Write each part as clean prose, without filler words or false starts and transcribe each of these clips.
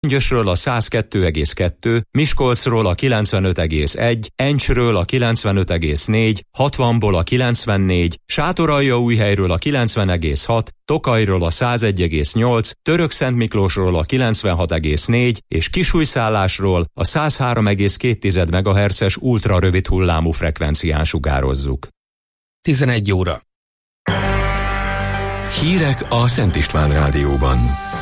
Gyösről a 102,2, Miskolcról a 95,1, Encsről a 95,4, 60-ból a 94, Sátoraljaújhelyről a 90,6, Tokajról a 101,8, Törökszentmiklósról a 96,4 és Kisújszállásról a 103,2 MHz-es ultrarövid hullámú frekvencián sugározzuk. 11 óra. Hírek a Szent István Rádióban.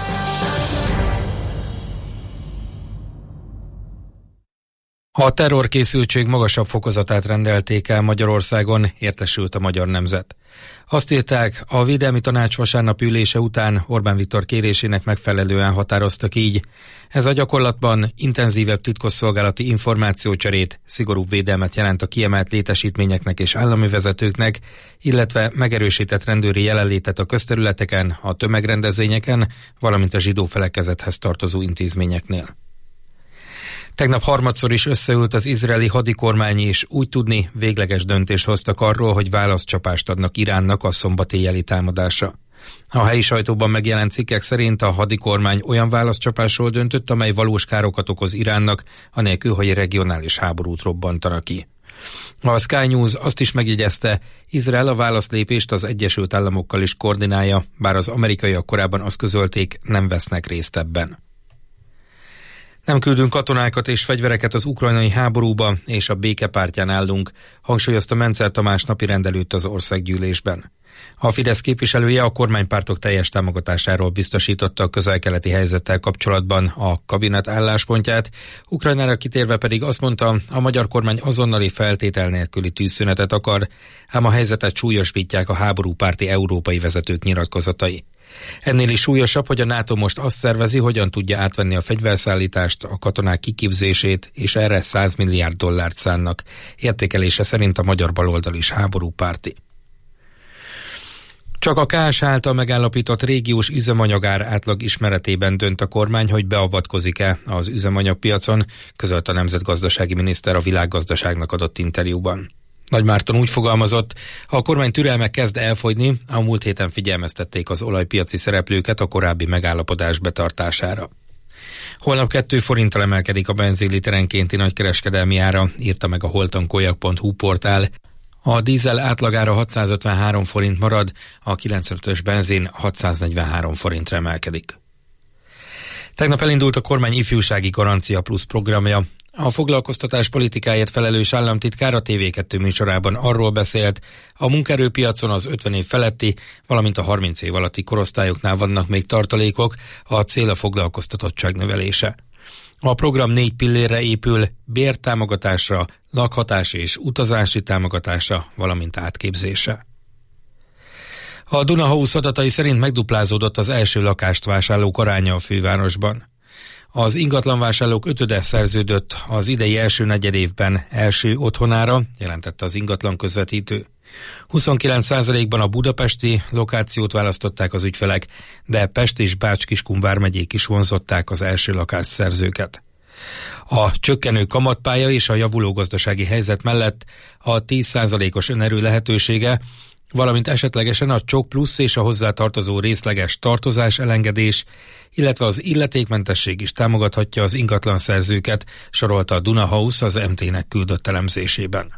A terrorkészültség magasabb fokozatát rendelték el Magyarországon, értesült a magyar nemzet. Azt írták, a Védelmi Tanács vasárnap ülése után Orbán Viktor kérésének megfelelően határoztak így. Ez a gyakorlatban intenzívebb titkosszolgálati információcserét, szigorúbb védelmet jelent a kiemelt létesítményeknek és állami vezetőknek, illetve megerősített rendőri jelenlétet a közterületeken, a tömegrendezvényeken, valamint a zsidó felekezethez tartozó intézményeknél. Tegnap harmadszor is összeült az izraeli hadikormány, és úgy tudni végleges döntést hoztak arról, hogy válaszcsapást adnak Iránnak a szombat éjjeli támadásra. A helyi sajtóban megjelent cikkek szerint a hadikormány olyan válaszcsapásról döntött, amely valós károkat okoz Iránnak, anélkül, hogy regionális háborút robbantana ki. A Sky News azt is megjegyezte, Izrael a válaszlépést az Egyesült Államokkal is koordinálja, bár az amerikaiak korábban azt közölték, nem vesznek részt ebben. Nem küldünk katonákat és fegyvereket az ukrajnai háborúba, és a béke pártján állunk, hangsúlyozta Mencel Tamás napirend előtt az országgyűlésben. A Fidesz képviselője a kormánypártok teljes támogatásáról biztosította a közel-keleti helyzettel kapcsolatban a kabinet álláspontját, Ukrajnára kitérve pedig azt mondta, a magyar kormány azonnali feltétel nélküli tűzszünetet akar, ám a helyzetet súlyosbítják a háborúpárti európai vezetők nyilatkozatai. Ennél is súlyosabb, hogy a NATO most azt szervezi, hogyan tudja átvenni a fegyverszállítást, a katonák kiképzését, és erre $100 milliárd szánnak. Értékelése szerint a magyar baloldal is háborúpárti. Csak a KS által megállapított régiós üzemanyagár átlag ismeretében dönt a kormány, hogy beavatkozik-e az üzemanyagpiacon, közölt a nemzetgazdasági miniszter a Világgazdaságnak adott interjúban. Nagy Márton úgy fogalmazott, a kormány türelme kezd elfogyni, a múlt héten figyelmeztették az olajpiaci szereplőket a korábbi megállapodás betartására. Holnap 2 forinttal emelkedik a benzinliterenkénti nagykereskedelmi ára, írta meg a holtankoljak.hu portál. A dízel átlagára 653 forint marad, a 95-ös benzin 643 forintra emelkedik. Tegnap elindult a kormány ifjúsági garancia plusz programja. A foglalkoztatás politikáért felelős államtitkár a TV2 műsorában arról beszélt, a munkaerőpiacon az 50 év feletti, valamint a 30 év alatti korosztályoknál vannak még tartalékok, a cél a foglalkoztatottság növelése. A program 4 pillérre épül, bértámogatásra, lakhatás és utazási támogatása, valamint átképzése. A Dunahouse adatai szerint megduplázódott az első lakást vásárlók aránya a fővárosban. Az ingatlanvásárlók 5/5 szerződött az idei első negyedévben első otthonára, jelentette az ingatlan közvetítő. 29%-ban a budapesti lokációt választották az ügyfelek, de Pest és Bács-Kiskun vármegyék is vonzották az első lakásszerzőket. A csökkenő kamatpálya és a javuló gazdasági helyzet mellett a 10%-os önerő lehetősége, valamint esetlegesen a csok plusz és a hozzátartozó részleges tartozás elengedés, illetve az illetékmentesség is támogathatja az ingatlanszerzőket, sorolta a Dunahouse az MT-nek küldött elemzésében.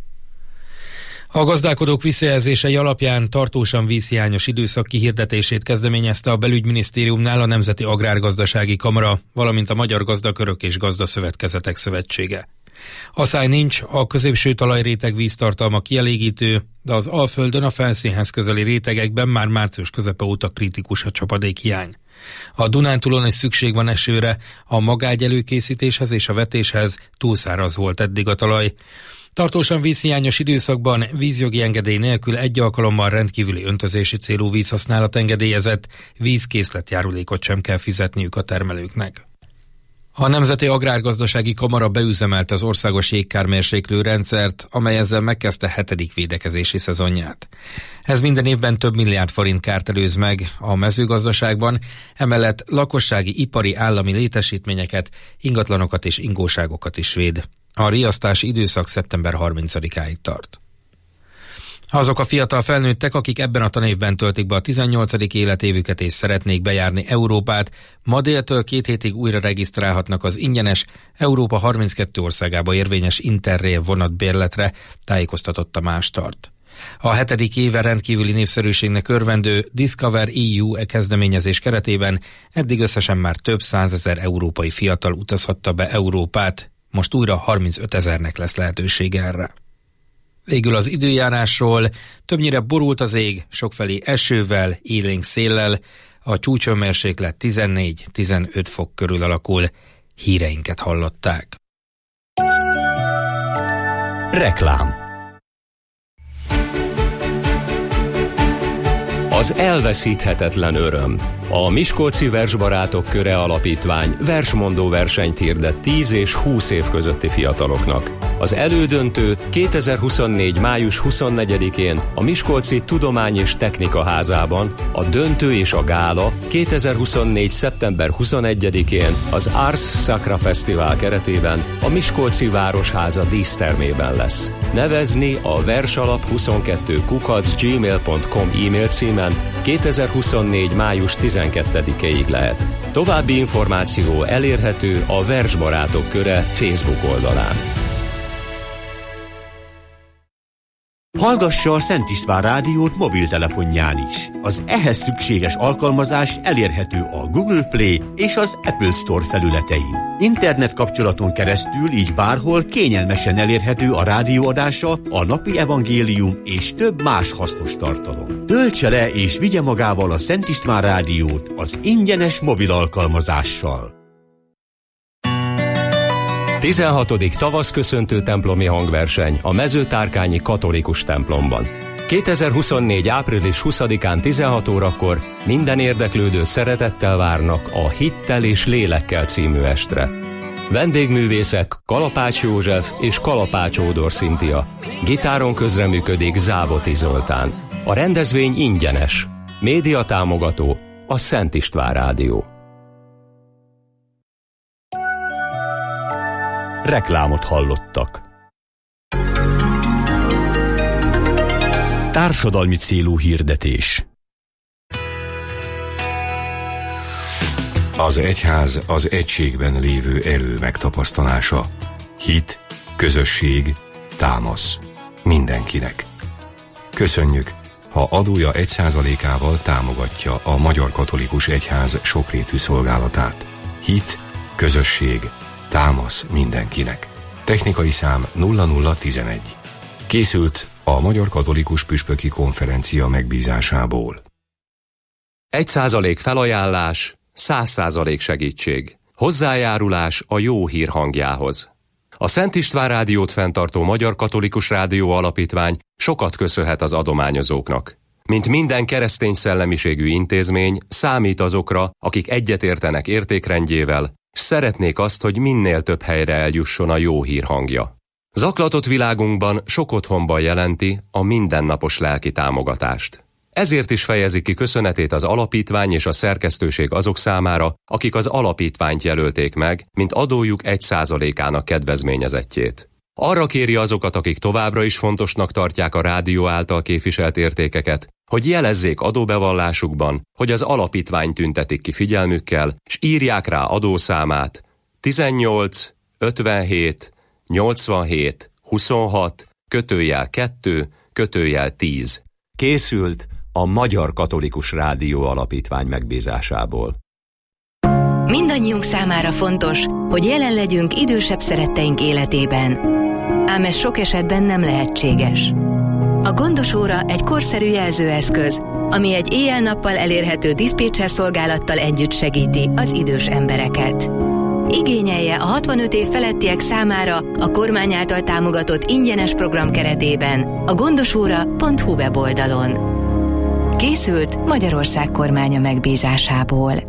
A gazdálkodók visszajelzései alapján tartósan vízhiányos időszak kihirdetését kezdeményezte a Belügyminisztériumnál a Nemzeti Agrárgazdasági Kamara, valamint a Magyar Gazdakörök és Gazdaszövetkezetek Szövetsége. Aszály nincs, a középső talajréteg víztartalma kielégítő, de az Alföldön a felszínhez közeli rétegekben már március közepe óta kritikus a csapadékhiány. A Dunántúlon is szükség van esőre, a magágy előkészítéshez és a vetéshez túlszáraz volt eddig a talaj. Tartósan vízhiányos időszakban vízjogi engedély nélkül egy alkalommal rendkívüli öntözési célú vízhasználat engedélyezett, vízkészletjárulékot sem kell fizetniük a termelőknek. A Nemzeti Agrárgazdasági Kamara beüzemelte az országos jégkármérséklő rendszert, amely ezzel megkezdte 7. védekezési szezonját. Ez minden évben több milliárd forint kárt előz meg a mezőgazdaságban, emellett lakossági, ipari, állami létesítményeket, ingatlanokat és ingóságokat is véd. A riasztási időszak szeptember 30-áig tart. Azok a fiatal felnőttek, akik ebben a tanévben töltik be a 18. életévüket és szeretnék bejárni Európát, ma déltől 2 hétig újra regisztrálhatnak az ingyenes, Európa 32 országába érvényes Interrail vonatbérletre, tájékoztatott a Mástart. A 7. éve rendkívüli népszerűségnek örvendő Discover EU kezdeményezés keretében eddig összesen már több 100 000 európai fiatal utazhatta be Európát, most újra 35 000-nek lesz lehetőség erre. Végül az időjárásról: többnyire borult az ég, sokfelé esővel, élénk széllel, a csúcshőmérséklet 14-15 fok körül alakul. Híreinket hallották. Reklám. Az elveszíthetetlen öröm. A Miskolci Versbarátok Köre Alapítvány versmondó versenyt hirdet 10 és 20 év közötti fiataloknak. Az elődöntő 2024. május 24-én a Miskolci Tudomány és Technika Házában, a döntő és a gála 2024. szeptember 21-én az Ars Sacra Fesztivál keretében a Miskolci Városháza dísztermében lesz. Nevezni a versalap22@gmail.com e-mail címen 2024. május 12-ig lehet. További információ elérhető a Versbarátok Köre Facebook oldalán. Hallgassa a Szent István Rádiót mobiltelefonján is. Az ehhez szükséges alkalmazás elérhető a Google Play és az Apple Store felületein. Internet kapcsolaton keresztül így bárhol kényelmesen elérhető a rádióadása, a napi evangélium és több más hasznos tartalom. Töltse le és vigye magával a Szent István Rádiót az ingyenes mobil alkalmazással. 16. tavaszköszöntő templomi hangverseny a Mezőtárkányi katolikus templomban. 2024. április 20-án 16 órakor minden érdeklődőt szeretettel várnak a Hittel és Lélekkel című estre. Vendégművészek Kalapács József és Kalapács Ódor Szintia. Gitáron közreműködik Závoti Zoltán. A rendezvény ingyenes. Média támogató a Szent István Rádió. Reklámot hallottak. Társadalmi célú hirdetés. Az egyház az egységben lévő erő megtapasztalása. Hit, közösség, támasz. Mindenkinek. Köszönjük, ha adója 1%-ával támogatja a Magyar Katolikus Egyház sokrétű szolgálatát. Hit, közösség, támasz mindenkinek. Technikai szám 0011. Készült a Magyar Katolikus Püspöki Konferencia megbízásából. 1% felajánlás, 100% segítség. Hozzájárulás a jó hír hangjához. A Szent István Rádiót fenntartó Magyar Katolikus Rádió Alapítvány sokat köszönhet az adományozóknak. Mint minden keresztény szellemiségű intézmény, számít azokra, akik egyetértenek értékrendjével, s szeretnék azt, hogy minél több helyre eljusson a jó hír hangja. Zaklatott világunkban sok otthonban jelenti a mindennapos lelki támogatást. Ezért is fejezi ki köszönetét az alapítvány és a szerkesztőség azok számára, akik az alapítványt jelölték meg, mint adójuk 1%-ának kedvezményezettjét. Arra kéri azokat, akik továbbra is fontosnak tartják a rádió által képviselt értékeket, hogy jelezzék adóbevallásukban, hogy az alapítványt tüntetik ki figyelmükkel, s írják rá adószámát 18 57 87 26 /2 /10. Készült a Magyar Katolikus Rádió Alapítvány megbízásából. Mindannyiunk számára fontos, hogy jelen legyünk idősebb szeretteink életében. Ám ez sok esetben nem lehetséges. A gondos óra egy korszerű jelzőeszköz, ami egy éjjel-nappal elérhető diszpécser szolgálattal együtt segíti az idős embereket. Igényelje a 65 év felettiek számára a kormány által támogatott ingyenes program keretében a gondosóra.hu weboldalon. Készült Magyarország kormánya megbízásából.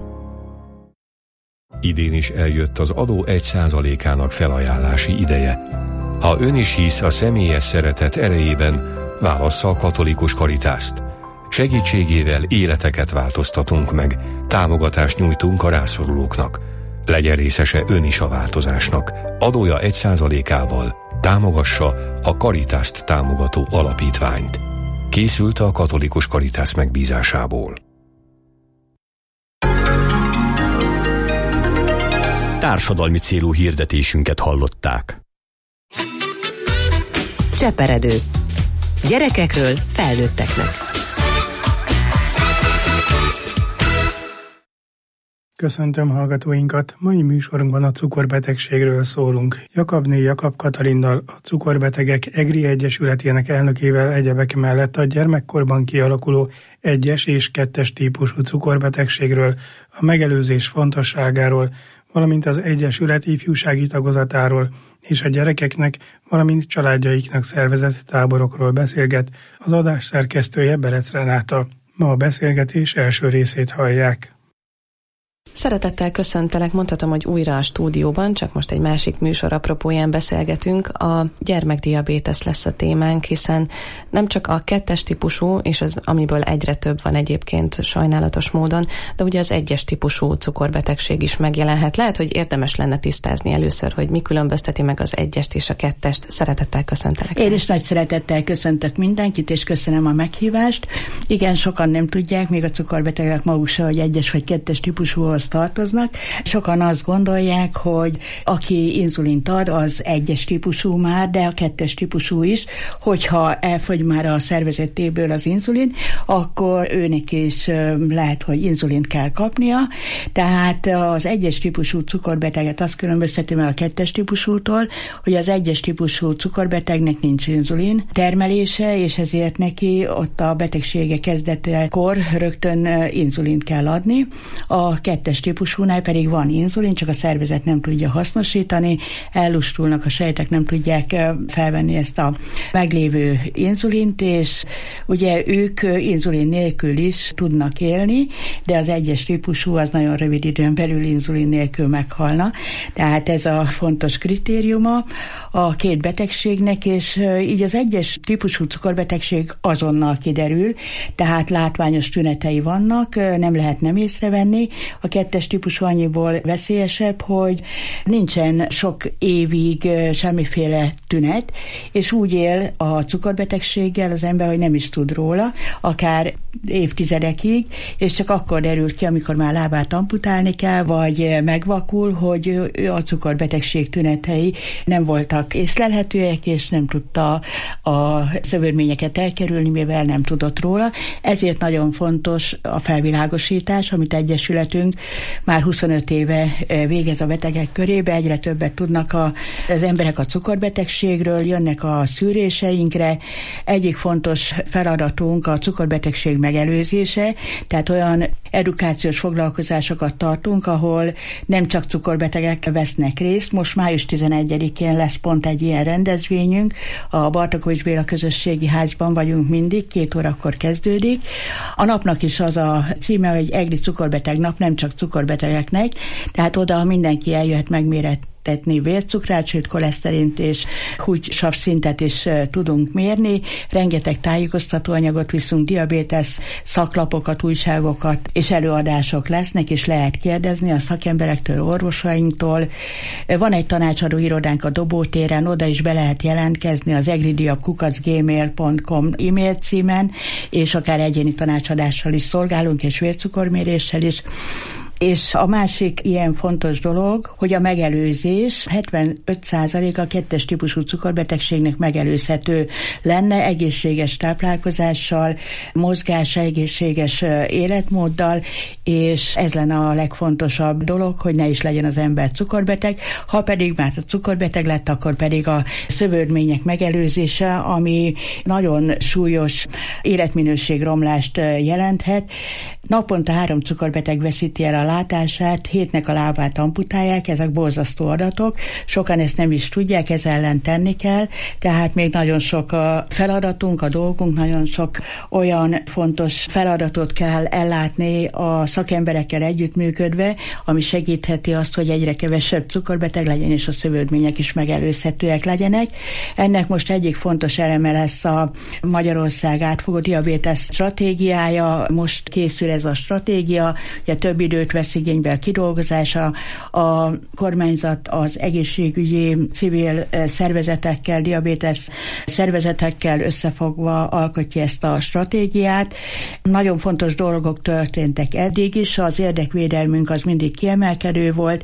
Idén is eljött az adó 1%-ának felajánlási ideje. Ha ön is hisz a személyes szeretet erejében, válassza a katolikus karitást. Segítségével életeket változtatunk meg, támogatást nyújtunk a rászorulóknak. Legyen részese ön is a változásnak. Adója 1%-ával támogassa a Karitást támogató alapítványt. Készült a Katolikus Caritas megbízásából. Társadalmi célú hirdetésünket hallották. Cseperedő. Gyerekekről felnőtteknek. Köszöntöm hallgatóinkat! Mai műsorunkban a cukorbetegségről szólunk. Jakabné Jakab Katalinnal, a Cukorbetegek EGRI Egyesületének elnökével egyebek mellett a gyermekkorban kialakuló 1-es és 2-es típusú cukorbetegségről, a megelőzés fontosságáról, valamint az Egyesület ifjúsági tagozatáról és a gyerekeknek, valamint családjaiknak szervezett táborokról beszélget az adás szerkesztője Berec Renáta. Ma a beszélgetés első részét hallják. Szeretettel köszöntelek, mondhatom, hogy újra a stúdióban, csak most egy másik műsor apropóján beszélgetünk. A gyermekdiabétesz lesz a témánk, hiszen nem csak a 2-es típusú, és az, amiből egyre több van egyébként sajnálatos módon, de ugye az 1-es típusú cukorbetegség is megjelenhet. Lehet, hogy érdemes lenne tisztázni először, hogy mi különbözteti meg az 1-est és a 2-est. Szeretettel köszöntelek. Én is nagy szeretettel köszöntök mindenkit, és köszönöm a meghívást. Igen, sokan nem tudják, még a cukorbetegek maguk se, hogy 1-es vagy 2-es típusúhoz tartoznak. Sokan azt gondolják, hogy aki inzulint ad, az 1-es típusú már, de a 2-es típusú is, hogyha elfogy már a szervezetéből az inzulin, akkor őnek is lehet, hogy inzulint kell kapnia. Tehát az 1-es típusú cukorbeteget azt különbözteti meg a 2-es típusútól, hogy az 1-es típusú cukorbetegnek nincs inzulin termelése, és ezért neki ott a betegsége kezdetekor rögtön inzulint kell adni. A 2-es típusúnál pedig van inzulin, csak a szervezet nem tudja hasznosítani, ellustulnak a sejtek, nem tudják felvenni ezt a meglévő inzulint, és ugye ők inzulin nélkül is tudnak élni, de az 1-es típusú az nagyon rövid időn belül inzulin nélkül meghalna. Tehát ez a fontos kritériuma a két betegségnek, és így az 1-es típusú cukorbetegség azonnal kiderül, tehát látványos tünetei vannak, nem lehet nem észrevenni. A 2-es típusú annyiból veszélyesebb, hogy nincsen sok évig semmiféle tünet, és úgy él a cukorbetegséggel az ember, hogy nem is tud róla, akár évtizedekig, és csak akkor derül ki, amikor már lábát amputálni kell, vagy megvakul, hogy a cukorbetegség tünetei nem voltak észlelhetőek, és nem tudta a szövődményeket elkerülni, mivel nem tudott róla. Ezért nagyon fontos a felvilágosítás, amit egyesületünk már 25 éve végez a betegek körébe, egyre többet tudnak az emberek a cukorbetegségről, jönnek a szűréseinkre. Egyik fontos feladatunk a cukorbetegség megelőzése, tehát olyan edukációs foglalkozásokat tartunk, ahol nem csak cukorbetegek vesznek részt. Most május 11-én lesz pont egy ilyen rendezvényünk, a Bartakovics Béla Közösségi Házban vagyunk mindig, 2 órakor kezdődik. A napnak is az a címe, hogy EGRI Cukorbeteg Nap, nem csak cukorbetegeknek, tehát oda mindenki eljöhet megmérettetni vércukrát, sőt koleszterint és húgysav szintet is tudunk mérni. Rengeteg tájékoztatóanyagot viszünk, diabétesz szaklapokat, újságokat és előadások lesznek, és lehet kérdezni a szakemberektől, orvosainktól. Van egy tanácsadó irodánk a Dobótéren, oda is be lehet jelentkezni az egridiab@gmail.com e-mail címen, és akár egyéni tanácsadással is szolgálunk, és vércukorméréssel is. És a másik ilyen fontos dolog, hogy a megelőzés 75% a 2-es típusú cukorbetegségnek megelőzhető lenne egészséges táplálkozással, mozgással, egészséges életmóddal, és ez lenne a legfontosabb dolog, hogy ne is legyen az ember cukorbeteg. Ha pedig már a cukorbeteg lett, akkor pedig a szövődmények megelőzése, ami nagyon súlyos életminőségromlást jelenthet. Naponta 3 cukorbeteg veszíti el a látását, 7-nek a lábát amputálják, ezek borzasztó adatok, sokan ezt nem is tudják, ez ellen tenni kell, tehát még nagyon sok a feladatunk, a dolgunk, nagyon sok olyan fontos feladatot kell ellátni a szakemberekkel együttműködve, ami segítheti azt, hogy egyre kevesebb cukorbeteg legyen, és a szövődmények is megelőzhetőek legyenek. Ennek most egyik fontos eleme lesz a Magyarország átfogó diabétesz stratégiája, most készül ez a stratégia, ugye több időt vesz igénybe a kidolgozása, a kormányzat az egészségügyi civil szervezetekkel, diabétesz szervezetekkel összefogva alkotja ezt a stratégiát. Nagyon fontos dolgok történtek eddig is, az érdekvédelmünk az mindig kiemelkedő volt.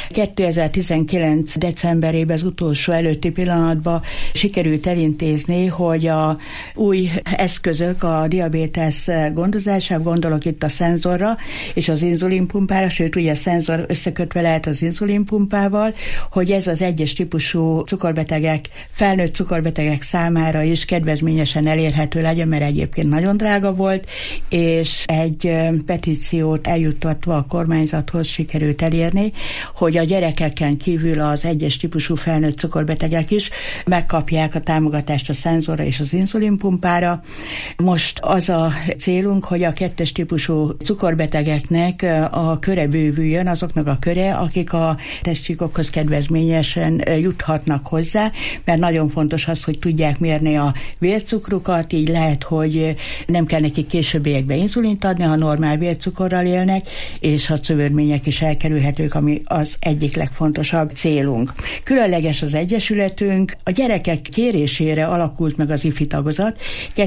2019. decemberében az utolsó előtti pillanatban sikerült elintézni, hogy a új eszközök a diabétesz gondozásában, gondolok itt a szenzorra és az inzulinpumpára, sőt ugye a szenzor összekötve lehet az inzulinpumpával, hogy ez az egyes típusú cukorbetegek, felnőtt cukorbetegek számára is kedvezményesen elérhető legyen, mert egyébként nagyon drága volt, és egy petíciót eljuttatva a kormányzathoz sikerült elérni, hogy a gyerekeken kívül az egyes típusú felnőtt cukorbetegek is megkapják a támogatást a szenzorra és az inzulinpumpára. Most az a célunk, hogy a 2-es típusú cukorbetegeknek a köre bővüljön, azoknak a köre, akik a testcsíkokhoz kedvezményesen juthatnak hozzá, mert nagyon fontos az, hogy tudják mérni a vércukrukat, így lehet, hogy nem kell nekik későbbiekben inzulint adni, ha normál vércukorral élnek, és a szövődmények is elkerülhetők, ami az egyik legfontosabb célunk. Különleges az egyesületünk, a gyerekek kérésére alakult meg az IFI tagozat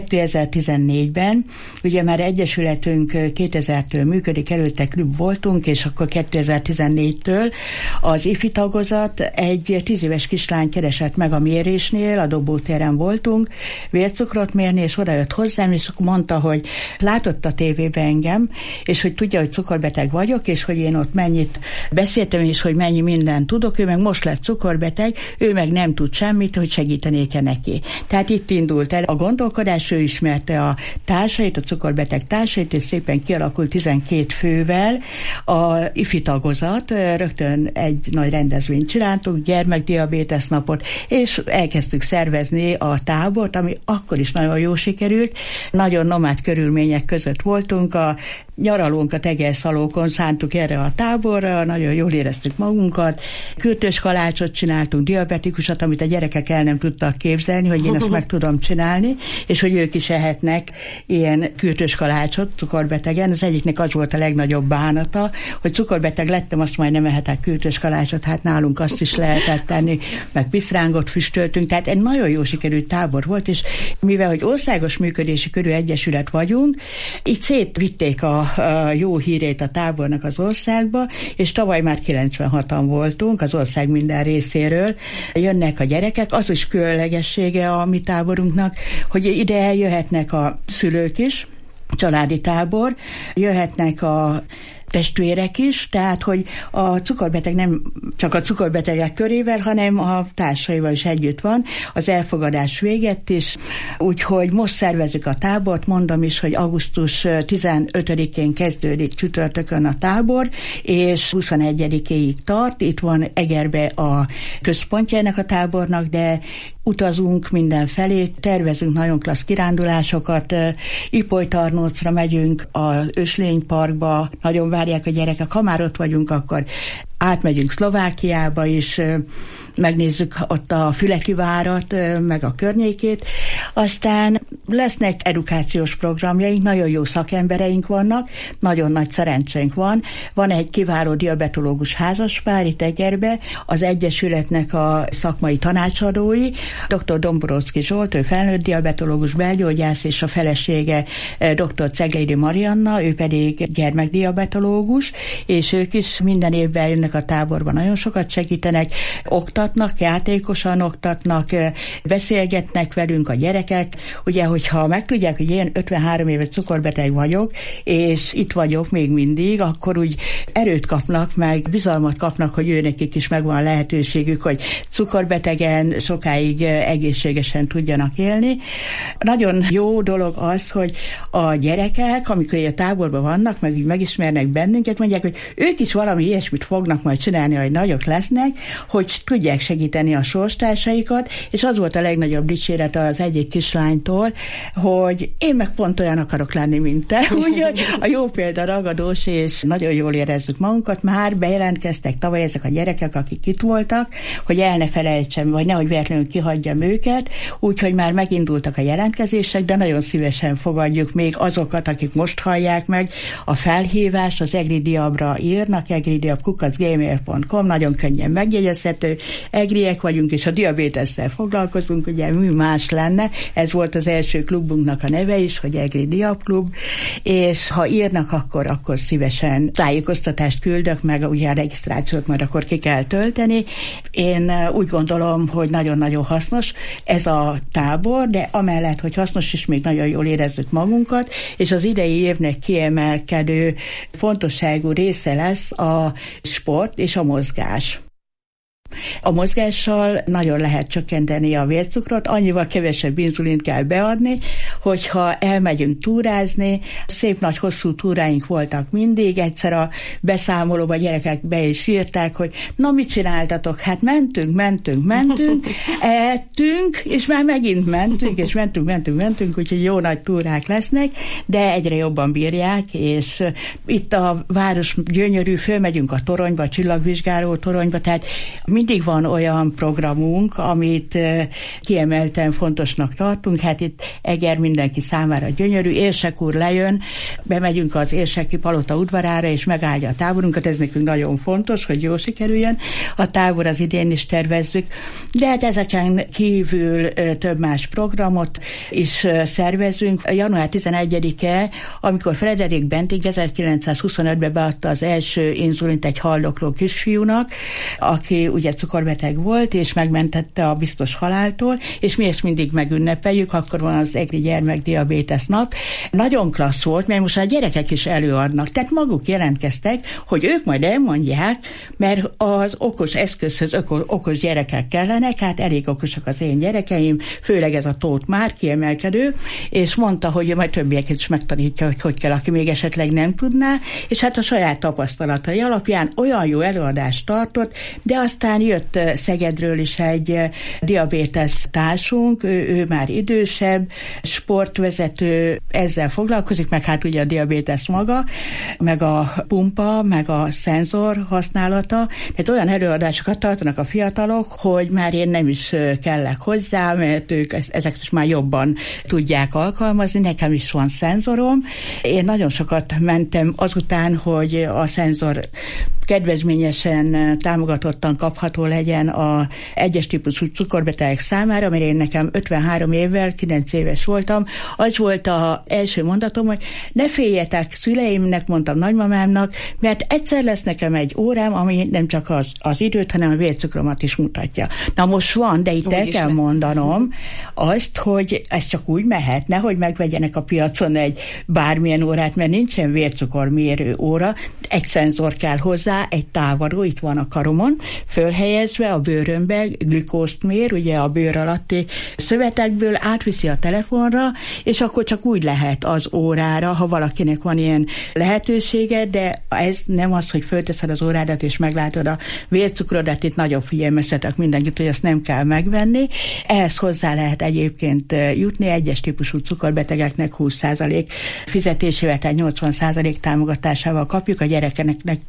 2014-ben, ugye már egyesületünk 2000-től működik, előtte klub voltunk, és akkor 2014-től az IFI tagozat egy 10 éves kislány keresett meg a mérésnél, a dobótéren voltunk, vércukrot mérni, és oda jött hozzám, és mondta, hogy látott a tévében engem, és hogy tudja, hogy cukorbeteg vagyok, és hogy én ott mennyit beszéltem, és hogy mennyi mindent tudok, ő meg most lett cukorbeteg, ő meg nem tud semmit, hogy segítenék-e neki. Tehát itt indult el a gondolkodás, ő ismerte a társait, a cukorbeteg társait, és szépen kialakult 12 fővel a IFI tagozat, rögtön egy nagy rendezvényt csináltunk, gyermekdiabétesz napot, és elkezdtük szervezni a tábort, ami akkor is nagyon jó sikerült. Nagyon nomád körülmények között voltunk, a nyaralónkat Egerszalókon szántuk erre a táborra, nagyon jól éreztük magunkat, kürtös kalácsot csináltunk, diabetikusat, amit a gyerekek el nem tudtak képzelni, hogy én ezt meg tudom csinálni, és hogy ők is ehetnek ilyen kürtös kalácsot cukorbetegen. Az egyiknek az volt a legnagyobb bánata, hogy cukorbeteg lettem, azt majd nem ehetek kürtös kalácsot, hát nálunk azt is lehetett tenni, meg piszrángot füstöltünk, tehát egy nagyon jó sikerült tábor volt, és mivel, hogy országos működési körű egyesület vagyunk, így szétvitték a jó hírét a tábornak az országba, és tavaly már 96-an voltunk az ország minden részéről. Jönnek a gyerekek, az is különlegessége a mi táborunknak, hogy ide eljöhetnek a szülők is, családi tábor, jöhetnek a testvérek is, tehát, hogy a cukorbeteg nem csak a cukorbetegek körével, hanem a társaival is együtt van. Az elfogadás véget is, úgyhogy most szervezzük a tábort, mondom is, hogy augusztus 15-én kezdődik csütörtökön a tábor, és 21-éig tart. Itt van Egerbe a központja ennek a tábornak, de utazunk mindenfelé, tervezünk nagyon klassz kirándulásokat, Ipolytarnócra megyünk, az Öslény-parkba, nagyon várják a gyerekek, ha már ott vagyunk, akkor átmegyünk Szlovákiába is, megnézzük ott a Füleki várat, meg a környékét. Aztán lesznek edukációs programjaink, nagyon jó szakembereink vannak, nagyon nagy szerencsénk van. Van egy kiváló diabetológus házaspár itt Egerbe, az Egyesületnek a szakmai tanácsadói, dr. Domborovszky Zsolt, ő felnőtt diabetológus, belgyógyász, és a felesége dr. Ceglédi Marianna, ő pedig gyermekdiabetológus, és ők is minden évben jönnek a táborban, nagyon sokat segítenek, oktatnak, játékosan oktatnak, beszélgetnek velünk a gyerekek. Ugye, hogyha megtudják, hogy én 53 éve cukorbeteg vagyok, és itt vagyok még mindig, akkor úgy erőt kapnak, meg bizalmat kapnak, hogy őnekik is megvan a lehetőségük, hogy cukorbetegen sokáig egészségesen tudjanak élni. Nagyon jó dolog az, hogy a gyerekek, amikor a táborban vannak, meg így megismernek bennünket, mondják, hogy ők is valami ilyesmit fognak majd csinálni, hogy nagyok lesznek, hogy tudják segíteni a sorstársaikat, és az volt a legnagyobb dicséret az egyik kislánytól, hogy én meg pont olyan akarok lenni, mint te. Úgyhogy a jó példa ragadós, és nagyon jól érezzük magunkat. Már bejelentkeztek tavaly ezek a gyerekek, akik itt voltak, hogy el ne felejtsem, vagy nehogy véletlenül kihagyjam őket, úgyhogy már megindultak a jelentkezések, de nagyon szívesen fogadjuk még azokat, akik most hallják meg a felhívást, az egridiabra írnak, egridiab@gmail.com, nagyon könnyen megjegyezhető, egriek vagyunk, és a diabétesszel foglalkozunk, ugye mi más lenne, ez volt az első klubunknak a neve is, hogy Egri Diab Klub, és ha írnak, akkor szívesen tájékoztatást küldök, meg ugye a regisztrációt majd akkor ki kell tölteni. Én úgy gondolom, hogy nagyon-nagyon hasznos ez a tábor, de amellett, hogy hasznos is, még nagyon jól érezzük magunkat, és az idei évnek kiemelkedő fontosságú része lesz a sport és a mozgás. A mozgással nagyon lehet csökkenteni a vércukrot, annyival kevesebb inzulint kell beadni, hogyha elmegyünk túrázni, szép nagy hosszú túráink voltak mindig, egyszer a beszámolóba gyerekek be is írták, hogy na mit csináltatok? Hát mentünk, ettünk, és már megint mentünk, úgyhogy jó nagy túrák lesznek, de egyre jobban bírják, és itt a város gyönyörű, fölmegyünk a toronyba, a csillagvizsgáló toronyba, tehát mindig van olyan programunk, amit kiemelten fontosnak tartunk. Hát itt Eger mindenki számára gyönyörű. Érsek úr lejön, bemegyünk az érseki palota udvarára, és megállja a táborunkat. Ez nekünk nagyon fontos, hogy jól sikerüljön. A tábor az idén is tervezzük. De hát ezeken kívül több más programot is szervezünk. Január 11-e, amikor Frederik Bentig 1925-ben beadta az első inzulint egy haldokló kisfiúnak, aki ugye cukorbeteg volt, és megmentette a biztos haláltól, és mi ezt mindig megünnepeljük, akkor van az Egri Gyermekdiabétesz nap. Nagyon klassz volt, mert most a gyerekek is előadnak, tehát maguk jelentkeztek, hogy ők majd elmondják, mert az okos eszközhöz okos gyerekek kellenek, hát elég okosak az én gyerekeim, főleg ez a Tóth már kiemelkedő, és mondta, hogy majd többieket is megtanítja, hogy kell, aki még esetleg nem tudná, és hát a saját tapasztalatai alapján olyan jó előadást tartott, de aztán jött Szegedről is egy diabétesz társunk, ő már idősebb, sportvezető, ezzel foglalkozik, meg hát ugye a diabétesz maga, meg a pumpa, meg a szenzor használata, tehát olyan előadásokat tartanak a fiatalok, hogy már én nem is kellek hozzá, mert ők ezeket is már jobban tudják alkalmazni, nekem is van szenzorom. Én nagyon sokat mentem azután, hogy a szenzor kedvezményesen támogatottan kapható legyen a egyes típusú cukorbetegek számára, mert én nekem 53 évvel, 9 éves voltam, az volt az első mondatom, hogy ne féljetek, szüleimnek, mondtam nagymamámnak, mert egyszer lesz nekem egy órám, ami nem csak az időt, hanem a vércukromat is mutatja. Na most van, de itt úgy el kell mondanom azt, hogy ez csak úgy mehet, nehogy megvegyenek a piacon egy bármilyen órát, mert nincsen vércukormérő óra, egy szenzor kell hozzá, egy távaró, itt van a karomon, fölhelyezve a bőrömbe, glükózt mér, ugye a bőr alatti szövetekből átviszi a telefonra, és akkor csak úgy lehet az órára, ha valakinek van ilyen lehetősége, de ez nem az, hogy fölteszed az órádat, és meglátod a vércukrodat, itt nagyon figyelmeztetek mindenkit, hogy ezt nem kell megvenni. Ehhez hozzá lehet egyébként jutni, egyes típusú cukorbetegeknek 20% fizetésével, tehát 80% támogatásával kapjuk, a gyerekeknek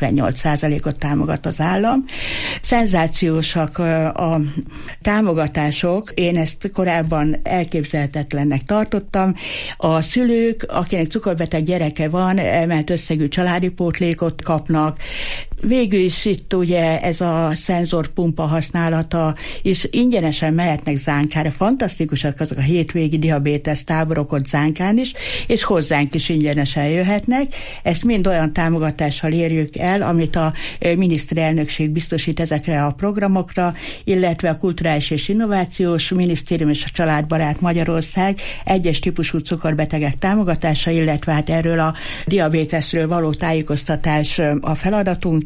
98%-ot támogat az állam. Szenzációsak a támogatások, én ezt korábban elképzelhetetlennek tartottam. A szülők, akinek cukorbeteg gyereke van, emelt összegű családi pótlékot kapnak. Végül is itt ugye ez a szenzorpumpa használata, és ingyenesen mehetnek Zánkára. Fantasztikusak azok a hétvégi diabétesz táborok ott Zánkán is, és hozzánk is ingyenesen jöhetnek. Ezt mind olyan támogatással érjük el, amit a miniszterelnökség biztosít ezekre a programokra, illetve a Kulturális és Innovációs Minisztérium és a Családbarát Magyarország egyes típusú cukorbetegek támogatása, illetve hát erről a diabéteszről való tájékoztatás a feladatunk,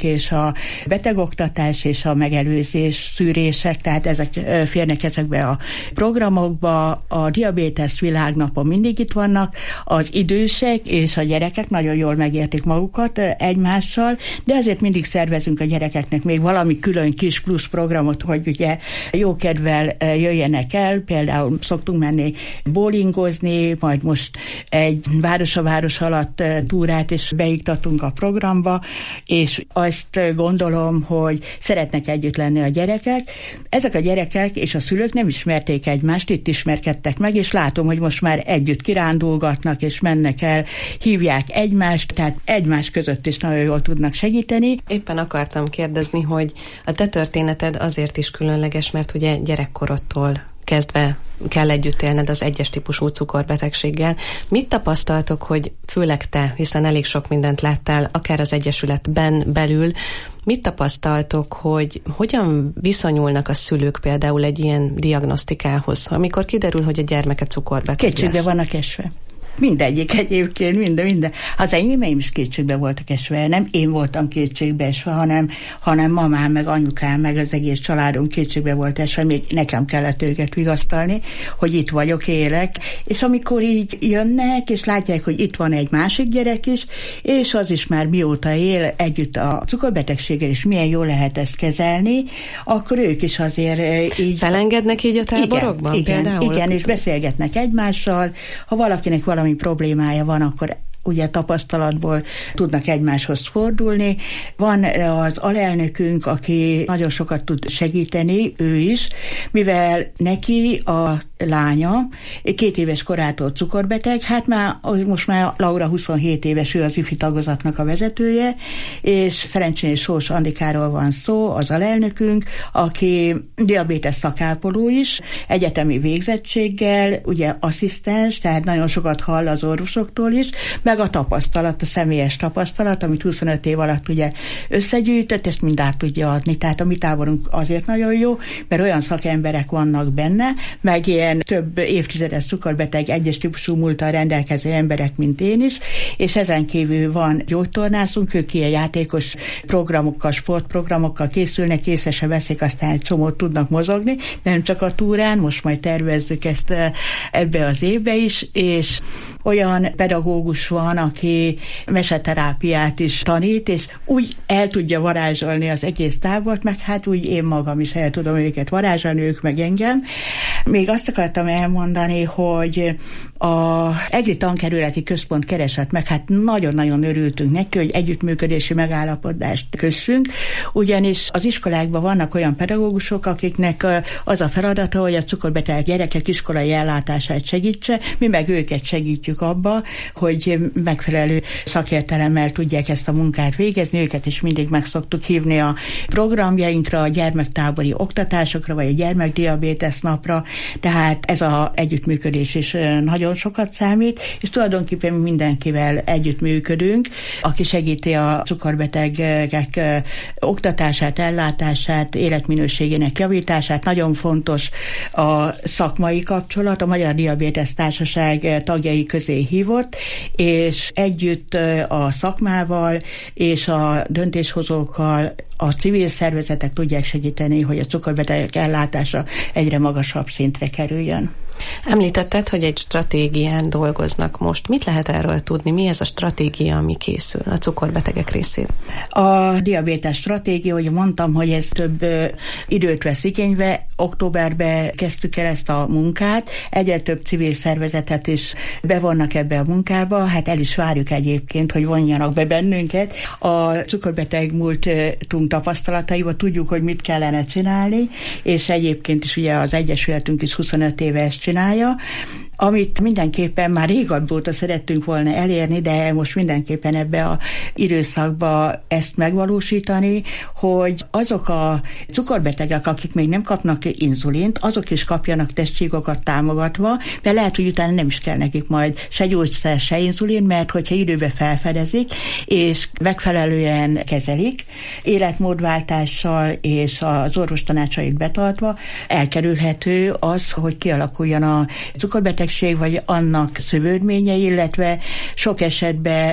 és a betegoktatás és a megelőzés, szűrések, tehát ezek férnek ezekbe a programokba. A diabétesz világnapon mindig itt vannak, az idősek és a gyerekek nagyon jól megértik magukat egymással, de azért mindig szervezünk a gyerekeknek még valami külön kis plusz programot, hogy ugye jókedvel jöjjenek el, például szoktunk menni bowlingozni, majd most egy város a város alatt túrát is beiktatunk a programba, és azt gondolom, hogy szeretnek együtt lenni a gyerekek. Ezek a gyerekek és a szülők nem ismerték egymást, itt ismerkedtek meg, és látom, hogy most már együtt kirándulgatnak, és mennek el, hívják egymást, tehát egymás között is nagyon jól tudnak segíteni. Éppen akartam kérdezni, hogy a te történeted azért is különleges, mert ugye gyerekkorodtól kezdve kell együtt élned az 1-es típusú cukorbetegséggel. Mit tapasztaltok, hogy főleg te, hiszen elég sok mindent láttál, akár az egyesületben belül, mit tapasztaltok, hogy hogyan viszonyulnak a szülők például egy ilyen diagnosztikához, amikor kiderül, hogy a gyermeke cukorbeteg lesz? Kétségbe vannak esve. Mindegyik egyébként, minden. Az enyémeim is kétségbe voltak esve. Nem én voltam kétségbe esve, hanem mamám, meg anyukám, meg az egész családom kétségbe volt esve. Még nekem kellett őket vigasztalni, hogy itt vagyok, élek. És amikor így jönnek, és látják, hogy itt van egy másik gyerek is, és az is már mióta él együtt a cukorbetegséggel, és milyen jól lehet ezt kezelni, akkor ők is azért így... Felengednek így a táborokban? Igen, és beszélgetnek egymással. Ha valakinek valami problémája van, akkor ugye tapasztalatból tudnak egymáshoz fordulni. Van az alelnökünk, aki nagyon sokat tud segíteni, ő is, mivel neki a lánya 2 éves korától cukorbeteg, hát most már Laura 27 éves, ő az IFI tagozatnak a vezetője, és szerencsés Sós Andikáról van szó, az alelnökünk, aki diabétesz szakápoló is, egyetemi végzettséggel, ugye asszisztens, tehát nagyon sokat hall az orvosoktól is, meg a tapasztalat, a személyes tapasztalat, amit 25 év alatt ugye összegyűjtött, ezt mind át tudja adni. Tehát a mi táborunk azért nagyon jó, mert olyan szakemberek vannak benne, meg ilyen több évtizedes cukorbeteg 1-es típusú múlttal rendelkező emberek, mint én is, és ezen kívül van gyógytornászunk, ők ilyen játékos programokkal, sportprogramokkal készülnek, észre se veszik, aztán egy csomót tudnak mozogni, nem csak a túrán, most majd tervezzük ezt ebbe az évbe is, és olyan pedagógus van, aki meseterápiát is tanít, és úgy el tudja varázsolni az egész tábort, meg hát úgy én magam is el tudom őket varázsolni, ők meg engem. Még azt akartam elmondani, hogy a EGRI tankerületi központ keresett meg, hát nagyon-nagyon örültünk neki, hogy együttműködési megállapodást kössünk, ugyanis az iskolákban vannak olyan pedagógusok, akiknek az a feladata, hogy a cukorbeteg gyerekek iskolai ellátását segítse, mi meg őket segítjük abba, hogy megfelelő szakértelemmel tudják ezt a munkát végezni, őket is mindig meg szoktuk hívni a programjainkra, a gyermektábori oktatásokra, vagy a gyermekdiabétesz napra, tehát ez az együttműködés is nagyon sokat számít, és tulajdonképpen mindenkivel együttműködünk, aki segíti a cukorbetegek oktatását, ellátását, életminőségének javítását. Nagyon fontos a szakmai kapcsolat, a Magyar Diabétesz Társaság tagjai közé hívott, és együtt a szakmával és a döntéshozókkal a civil szervezetek tudják segíteni, hogy a cukorbetegek ellátása egyre magasabb szintre kerüljön. Említetted, hogy egy stratégián dolgoznak most. Mit lehet erről tudni? Mi ez a stratégia, ami készül a cukorbetegek részére? A diabétesz stratégia, hogy mondtam, hogy ez több időt vesz igénybe. Októberben kezdtük el ezt a munkát. Egyre több civil szervezetet is bevonnak ebbe a munkába. Hát el is várjuk egyébként, hogy vonjanak be bennünket. A cukorbeteg múltunk tapasztalataival tudjuk, hogy mit kellene csinálni, és egyébként is ugye az Egyesületünk is 25 éves csinálja, amit mindenképpen már régebb óta szerettünk volna elérni, de most mindenképpen ebbe a időszakba ezt megvalósítani, hogy azok a cukorbetegek, akik még nem kapnak inzulint, azok is kapjanak testcsíkokat támogatva, de lehet, hogy utána nem is kell nekik majd se gyógyszer, se inzulin, mert hogyha időben felfedezik, és megfelelően kezelik, életmódváltással és az orvos tanácsait betartva, elkerülhető az, hogy kialakuljon a cukorbetegség, vagy annak szövődményei, illetve sok esetben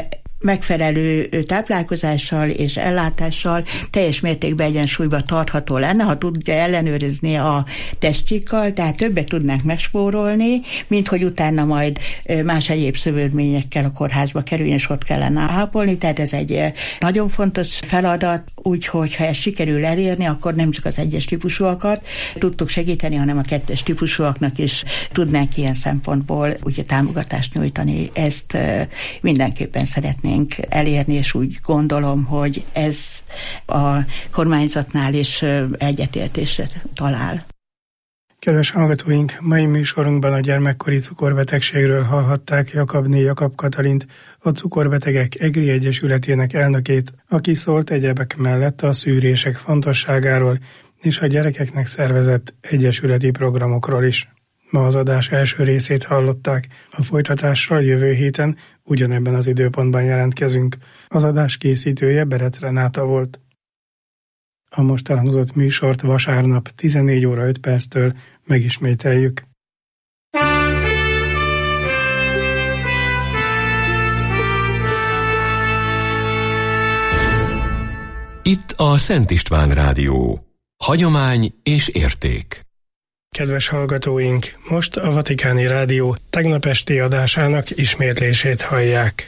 megfelelő táplálkozással és ellátással teljes mértékben egyensúlyba tartható lenne, ha tudja ellenőrizni a testcsikkal, tehát többet tudnánk megspórolni, mint hogy utána majd más egyéb szövődményekkel a kórházba kerülni, és ott kellene ápolni, tehát ez egy nagyon fontos feladat, úgyhogy ha ezt sikerül elérni, akkor nem csak az 1-es típusúakat tudtuk segíteni, hanem a 2-es típusúaknak is tudnánk ilyen szempontból ugye támogatást nyújtani. Ezt mindenképpen szeretnénk elérni, és úgy gondolom, hogy ez a kormányzatnál is egyetértésre talál. Kedves hallgatóink, mai műsorunkban a gyermekkori cukorbetegségről hallhatták Jakab Katalint, a Cukorbetegek EGRI Egyesületének elnökét, aki szólt egyebek mellett a szűrések fontosságáról és a gyerekeknek szervezett egyesületi programokról is. Ma az adás első részét hallották, a folytatással jövő héten ugyanebben az időpontban jelentkezünk. Az adás készítője Berec Renáta volt. A most elhangzott műsort vasárnap 14 óra 5 perctől megismételjük. Itt a Szent István Rádió. Hagyomány és érték. Kedves hallgatóink, most a Vatikáni Rádió tegnap esti adásának ismétlését hallják.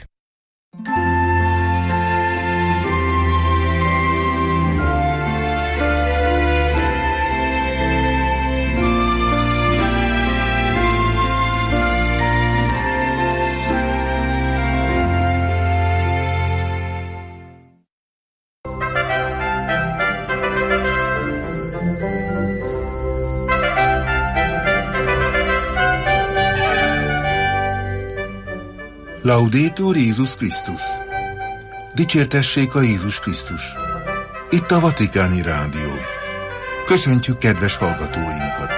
Laudetur Jézus Krisztus! Dicsértessék a Jézus Krisztus! Itt a Vatikáni Rádió. Köszöntjük kedves hallgatóinkat!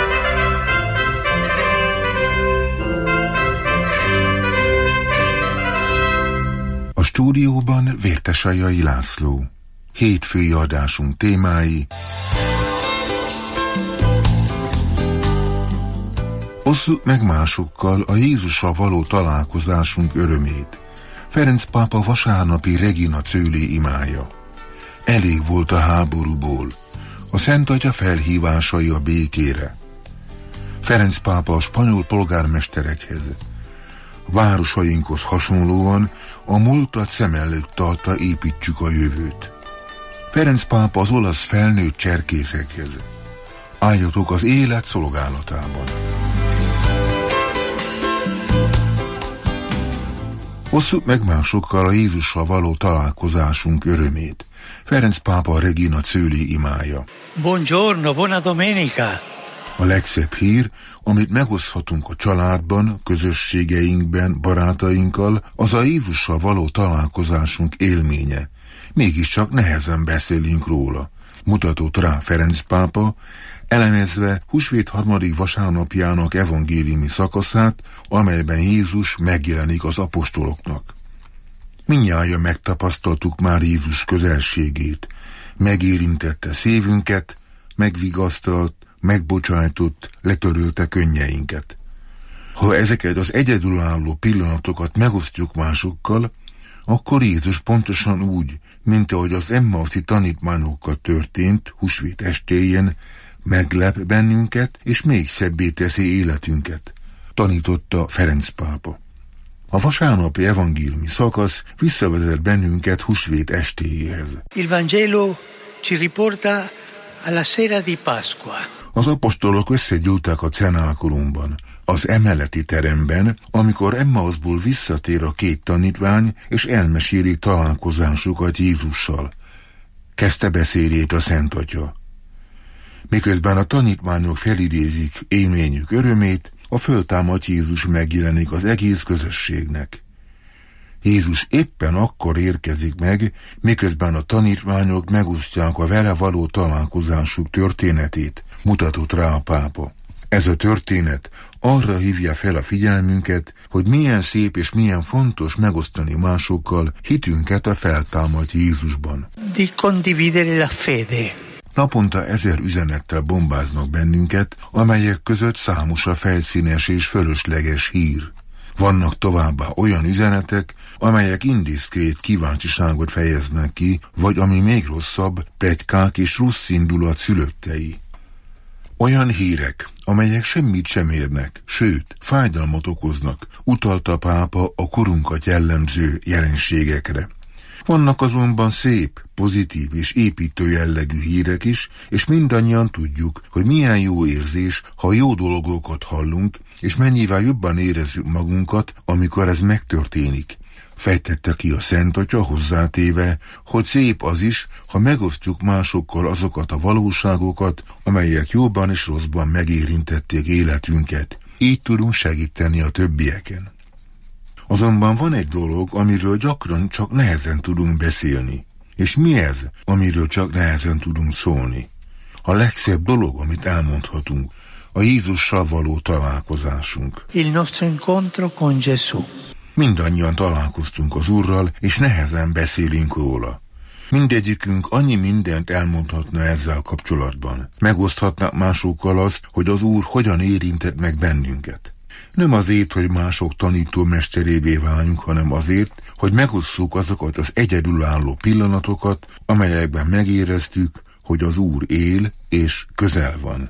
A stúdióban Vértesajai László. Hétfői adásunk témái: osszuk meg másokkal a Jézussal való találkozásunk örömét. Ferenc pápa vasárnapi Regina Coeli imája. Elég volt a háborúból. A Szent Atya felhívásai a békére. Ferenc pápa a spanyol polgármesterekhez. Városainkhoz hasonlóan a múltat szem előtt tartva építsük a jövőt. Ferenc pápa az olasz felnőtt cserkészekhez. Álljatok az élet szolgálatában. Osszuk meg másokkal a Jézussal való találkozásunk örömét. Ferenc pápa Regina Coeli imája. Buongiorno, buona domenica! A legszebb hír, amit megoszthatunk a családban, közösségeinkben, barátainkkal, az a Jézussal való találkozásunk élménye. Mégiscsak nehezen beszélünk róla. Mutatott rá Ferenc pápa, elemezve húsvét 3. vasárnapjának evangéliumi szakaszát, amelyben Jézus megjelenik az apostoloknak. Mindnyájan megtapasztaltuk már Jézus közelségét, megérintette szívünket, megvigasztalt, megbocsájtott, letörölte könnyeinket. Ha ezeket az egyedülálló pillanatokat megosztjuk másokkal, akkor Jézus pontosan úgy, mint ahogy az Emmauszi tanítványokkal történt húsvét estéjén, meglep bennünket, és még szebbé teszi életünket, tanította Ferenc pápa. A vasárnapi evangéliumi szakasz visszavezet bennünket húsvét estéjéhez. Il Vangelo ci riporta alla sera di Pasqua. Az apostolok összegyűltek a cenákulumban, az emeleti teremben, amikor Emmausból visszatér a 2 tanítvány, és elmeséli találkozásukat Jézussal. Kezdte beszédét a Szent Atya. Miközben a tanítványok felidézik élményük örömét, a föltámadt Jézus megjelenik az egész közösségnek. Jézus éppen akkor érkezik meg, miközben a tanítványok megosztják a vele való találkozásuk történetét, mutatott rá a pápa. Ez a történet arra hívja fel a figyelmünket, hogy milyen szép és milyen fontos megosztani másokkal hitünket a feltámadt Jézusban. Di condividere la fede. Naponta 1000 üzenettel bombáznak bennünket, amelyek között számos a felszínes és fölösleges hír. Vannak továbbá olyan üzenetek, amelyek indiszkrét kíváncsiságot fejeznek ki, vagy ami még rosszabb, pletykák és rossz indulat szülöttei. Olyan hírek, amelyek semmit sem érnek, sőt, fájdalmat okoznak, utalta a pápa a korunkat jellemző jelenségekre. Vannak azonban szép, pozitív és építő jellegű hírek is, és mindannyian tudjuk, hogy milyen jó érzés, ha jó dolgokat hallunk, és mennyivel jobban érezzük magunkat, amikor ez megtörténik. Fejtette ki a Szent Atya hozzátéve, hogy szép az is, ha megosztjuk másokkal azokat a valóságokat, amelyek jóban és rosszban megérintették életünket. Így tudunk segíteni a többieken. Azonban van egy dolog, amiről gyakran csak nehezen tudunk beszélni. És mi ez, amiről csak nehezen tudunk szólni? A legszebb dolog, amit elmondhatunk, a Jézussal való találkozásunk. Il nostro incontro con Gesù. Mindannyian találkoztunk az Úrral, és nehezen beszélünk róla. Mindegyikünk annyi mindent elmondhatna ezzel kapcsolatban. Megoszthatná másokkal azt, hogy az Úr hogyan érintett meg bennünket. Nem azért, hogy mások tanítómesterévé váljunk, hanem azért, hogy megosszuk azokat az egyedülálló pillanatokat, amelyekben megéreztük, hogy az Úr él és közel van.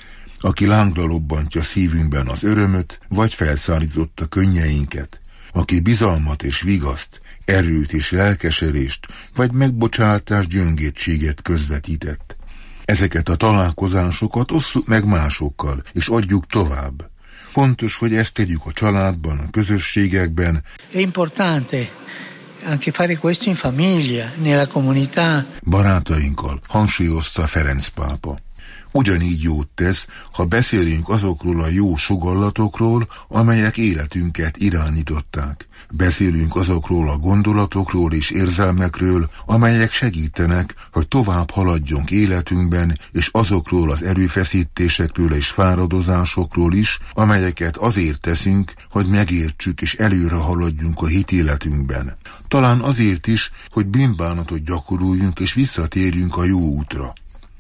Aki lángra lobbantja szívünkben az örömöt, vagy felszállította könnyeinket, aki bizalmat és vigaszt, erőt és lelkesedést, vagy megbocsátást, gyöngétséget közvetített. Ezeket a találkozásokat osszuk meg másokkal, és adjuk tovább. Fontos, hogy ezt tegyük a családban, a közösségekben. È importante anche fare questo in famiglia, nella comunità. Barátainkkal, hangsúlyozta Ferenc pápa. Ugyanígy jót tesz, ha beszélünk azokról a jó sugallatokról, amelyek életünket irányították. Beszélünk azokról a gondolatokról és érzelmekről, amelyek segítenek, hogy tovább haladjunk életünkben, és azokról az erőfeszítésekről és fáradozásokról is, amelyeket azért teszünk, hogy megértsük és előre haladjunk a hitéletünkben. Talán azért is, hogy bűnbánatot gyakoroljunk és visszatérjünk a jó útra.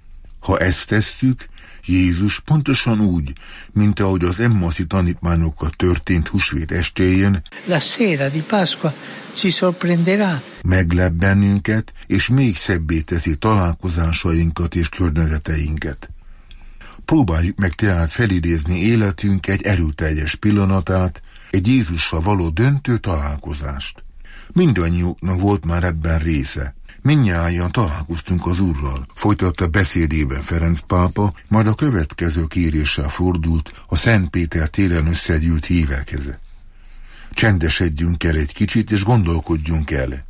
Ha ezt tesszük, Jézus pontosan úgy, mint ahogy az Emmauszi tanítványokkal történt húsvét estéjén, La sera di Pasqua ci sorprenderà. meglep bennünket, és még szebbé teszi találkozásainkat és környezeteinket. Próbáljuk meg tehát felidézni életünk egy erőteljes pillanatát, egy Jézussal való döntő találkozást. Mindannyiuknak volt már ebben része. Mindnyájan találkoztunk az Úrral, folytatta beszédében Ferenc pápa, majd a következő kéréssel fordult a Szent Péter téren összegyűlt hívekhez. Csendesedjünk el egy kicsit, és gondolkodjunk el.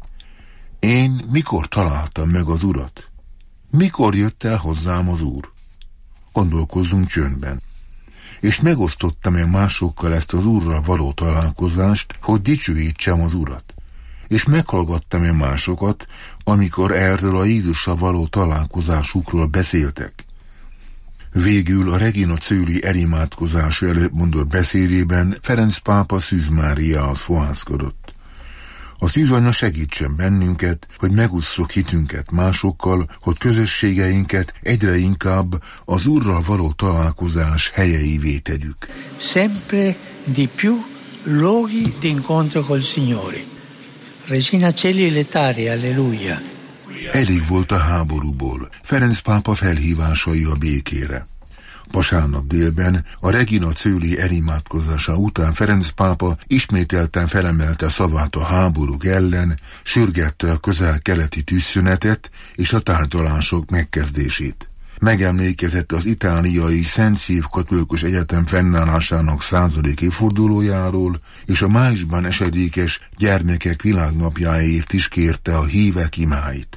Én mikor találtam meg az Urat? Mikor jött el hozzám az Úr? Gondolkozzunk csöndben. És megosztottam-e másokkal ezt az Úrral való találkozást, hogy dicsőítsem az Urat? És meghallgattam-e másokat, amikor erről a Jézussal való találkozásukról beszéltek? Végül a Regina Coeli elimádkozása előtt mondott beszédében Ferenc pápa Szűz Máriához fohászkodott. A szűzanya segítsen bennünket, hogy megosszuk hitünket másokkal, hogy közösségeinket egyre inkább az Úrral való találkozás helyeivé tegyük. Sempre di più luoghi di incontro col Signore. Regina Coeli letari, alleluia. Elég volt a háborúból. Ferenc pápa felhívásai a békére. Vasárnap délben a Regina Coeli elimádkozása után Ferenc pápa ismételten felemelte szavát a háborúk ellen, sürgette a közel-keleti tűzszünetet és a tárgyalások megkezdését. Megemlékezett az itáliai Szent Szív Katolikus Egyetem fennállásának 100. évfordulójáról, és a májusban esedékes gyermekek világnapjáért is kérte a hívek imáit.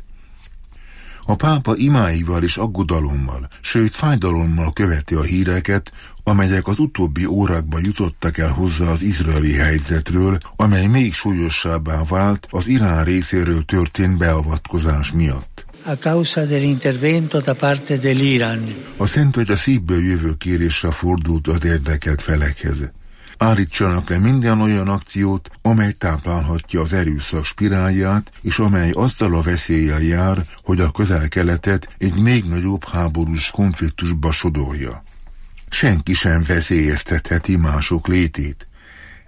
A pápa imáival és aggodalommal, sőt fájdalommal követi a híreket, amelyek az utóbbi órákban jutottak el hozzá az izraeli helyzetről, amely még súlyosabbá vált az Irán részéről történt beavatkozás miatt. A causa dell'intervento da parte dell'Iran. A Szent Atya szívből jövő kéréssel fordult az érdekelt felekhez. Állítsanak le minden olyan akciót, amely táplálhatja az erőszak spirálját, és amely azzal a veszéllyel jár, hogy a Közel-Keletet egy még nagyobb háborús konfliktusba sodorja. Senki sem veszélyeztetheti mások létét.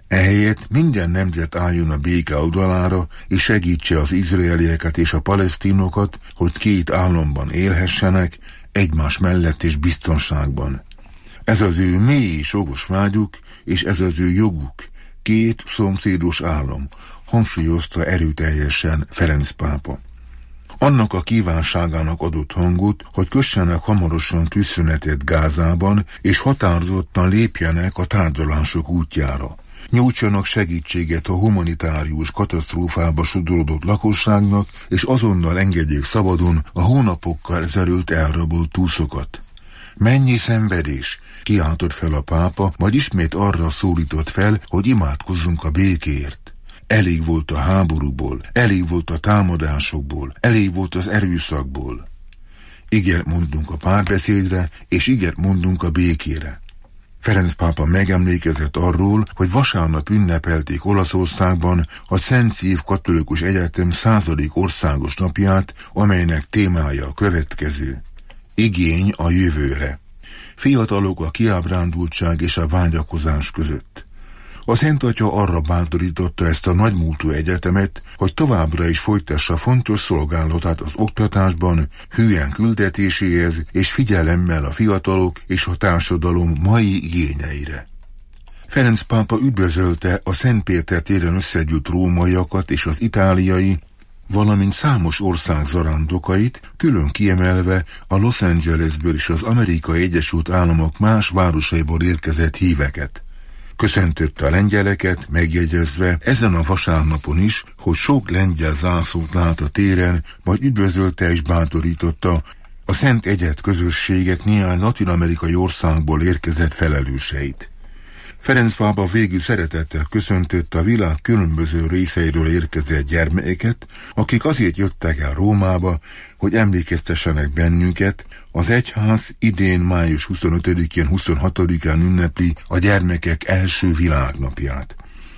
Ehelyett minden nemzet álljon a béke oldalára, és segítse az izraelieket és a palesztinokat, hogy két államban élhessenek, egymás mellett és biztonságban. Ez az ő mély és jogos vágyuk, és ez az ő joguk, két szomszédos állam, hangsúlyozta erőteljesen Ferenc pápa. Annak a kívánságának adott hangot, hogy kössenek hamarosan tűzszünetet Gázában, és határozottan lépjenek a tárgyalások útjára. Nyújtsanak segítséget a humanitárius katasztrófába sodródott lakosságnak, és azonnal engedjék szabadon a hónapokkal ezelőtt elrabolt túszokat. Mennyi szenvedés! Kiáltott fel a pápa, majd ismét arra szólított fel, hogy imádkozzunk a békéért. Elég volt a háborúból, elég volt a támadásokból, elég volt az erőszakból. Igent mondunk a párbeszédre, és igent mondunk a békére. Ferenc pápa megemlékezett arról, hogy vasárnap ünnepelték Olaszországban a Szent Szív Katolikus Egyetem 100. országos napját, amelynek témája a következő: igény a jövőre. Fiatalok a kiábrándultság és a vágyakozás között. A Szent Atya arra bátorította ezt a nagymúltú egyetemet, hogy továbbra is folytassa fontos szolgálatát az oktatásban, hűen küldetéséhez és figyelemmel a fiatalok és a társadalom mai igényeire. Ferenc pápa üdvözölte a Szent Péter téren összegyűlt rómaiakat és az itáliai, valamint számos ország zarándokait, külön kiemelve a Los Angelesből és az Amerikai Egyesült Államok más városaiból érkezett híveket. Köszöntötte a lengyeleket, megjegyezve ezen a vasárnapon is, hogy sok lengyel zászlót lát a téren, majd üdvözölte és bátorította a Szent Egyet közösségek néhány latin-amerikai országból érkezett felelőseit. Ferenc pápa végül szeretettel köszöntötte a világ különböző részeiről érkezett gyermekeket, akik azért jöttek el Rómába, hogy emlékeztessenek bennünket. Az egyház idén május 25-én, 26-án ünnepli a gyermekek első világnapját.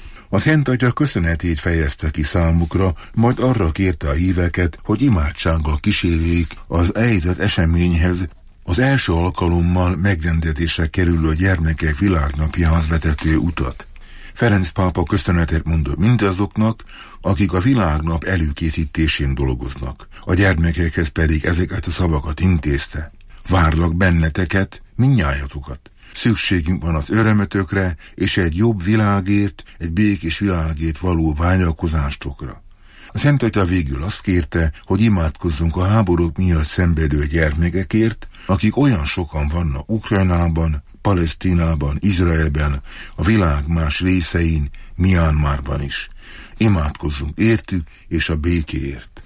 A Szent Atya köszönetét fejezte ki számukra, majd arra kérte a híveket, hogy imádsággal kísérjék az eljött eseményhez, az első alkalommal megrendezésre kerülő gyermekek világnapjához vezető utat. Ferenc pápa köszönetet mondott mindazoknak, akik a világnap előkészítésén dolgoznak. A gyermekekhez pedig ezeket a szavakat intézte. Várlak benneteket, mindnyájatokat. Szükségünk van az örömötökre, és egy jobb világért, egy békés világért való vágyakozástokra. A Szent Atya végül azt kérte, hogy imádkozzunk a háborúk miatt szenvedő gyermekekért, akik olyan sokan vannak Ukrajnában, Palesztinában, Izraelben, a világ más részein, Myanmarban is. Imádkozzunk értük és a békéért.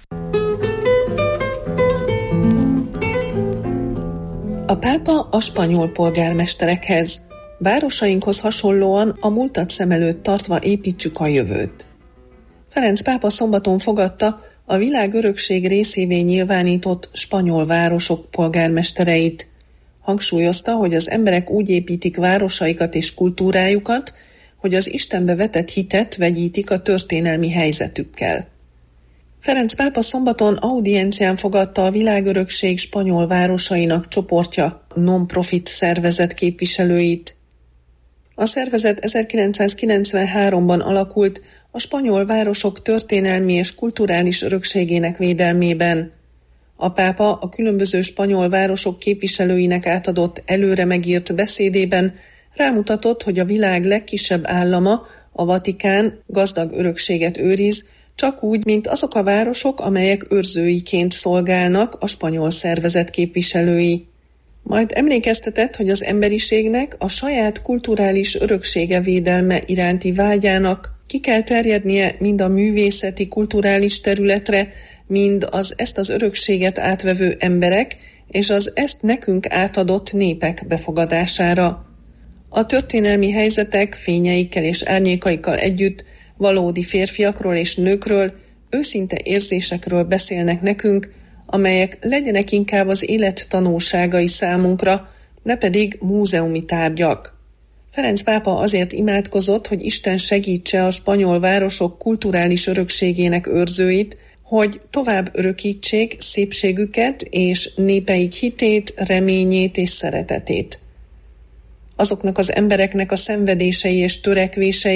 A pápa a spanyol polgármesterekhez. Városainkhoz hasonlóan a múltat szem előtt tartva építsük a jövőt. Ferenc pápa szombaton fogadta a világ örökség részévé nyilvánított spanyol városok polgármestereit. Hangsúlyozta, hogy az emberek úgy építik városaikat és kultúrájukat, hogy az Istenbe vetett hitet vegyítik a történelmi helyzetükkel. Ferenc pápa szombaton audiencián fogadta a világörökség spanyol városainak csoportja non-profit szervezet képviselőit. A szervezet 1993-ban alakult a spanyol városok történelmi és kulturális örökségének védelmében. A pápa a különböző spanyol városok képviselőinek átadott előre megírt beszédében rámutatott, hogy a világ legkisebb állama, a Vatikán gazdag örökséget őriz, csak úgy, mint azok a városok, amelyek őrzőiként szolgálnak a spanyol szervezet képviselői. Majd emlékeztetett, hogy az emberiségnek a saját kulturális öröksége védelme iránti vágyának ki kell terjednie mind a művészeti, kulturális területre, mind ezt az örökséget átvevő emberek és az ezt nekünk átadott népek befogadására. A történelmi helyzetek fényeikkel és árnyékaikkal együtt valódi férfiakról és nőkről, őszinte érzésekről beszélnek nekünk, amelyek legyenek inkább az élet tanulságai számunkra, ne pedig múzeumi tárgyak. Ferenc pápa azért imádkozott, hogy Isten segítse a spanyol városok kulturális örökségének őrzőit, hogy tovább örökítsék szépségüket és népeik hitét, reményét és szeretetét. Azoknak az embereknek a szenvedései és törekvései,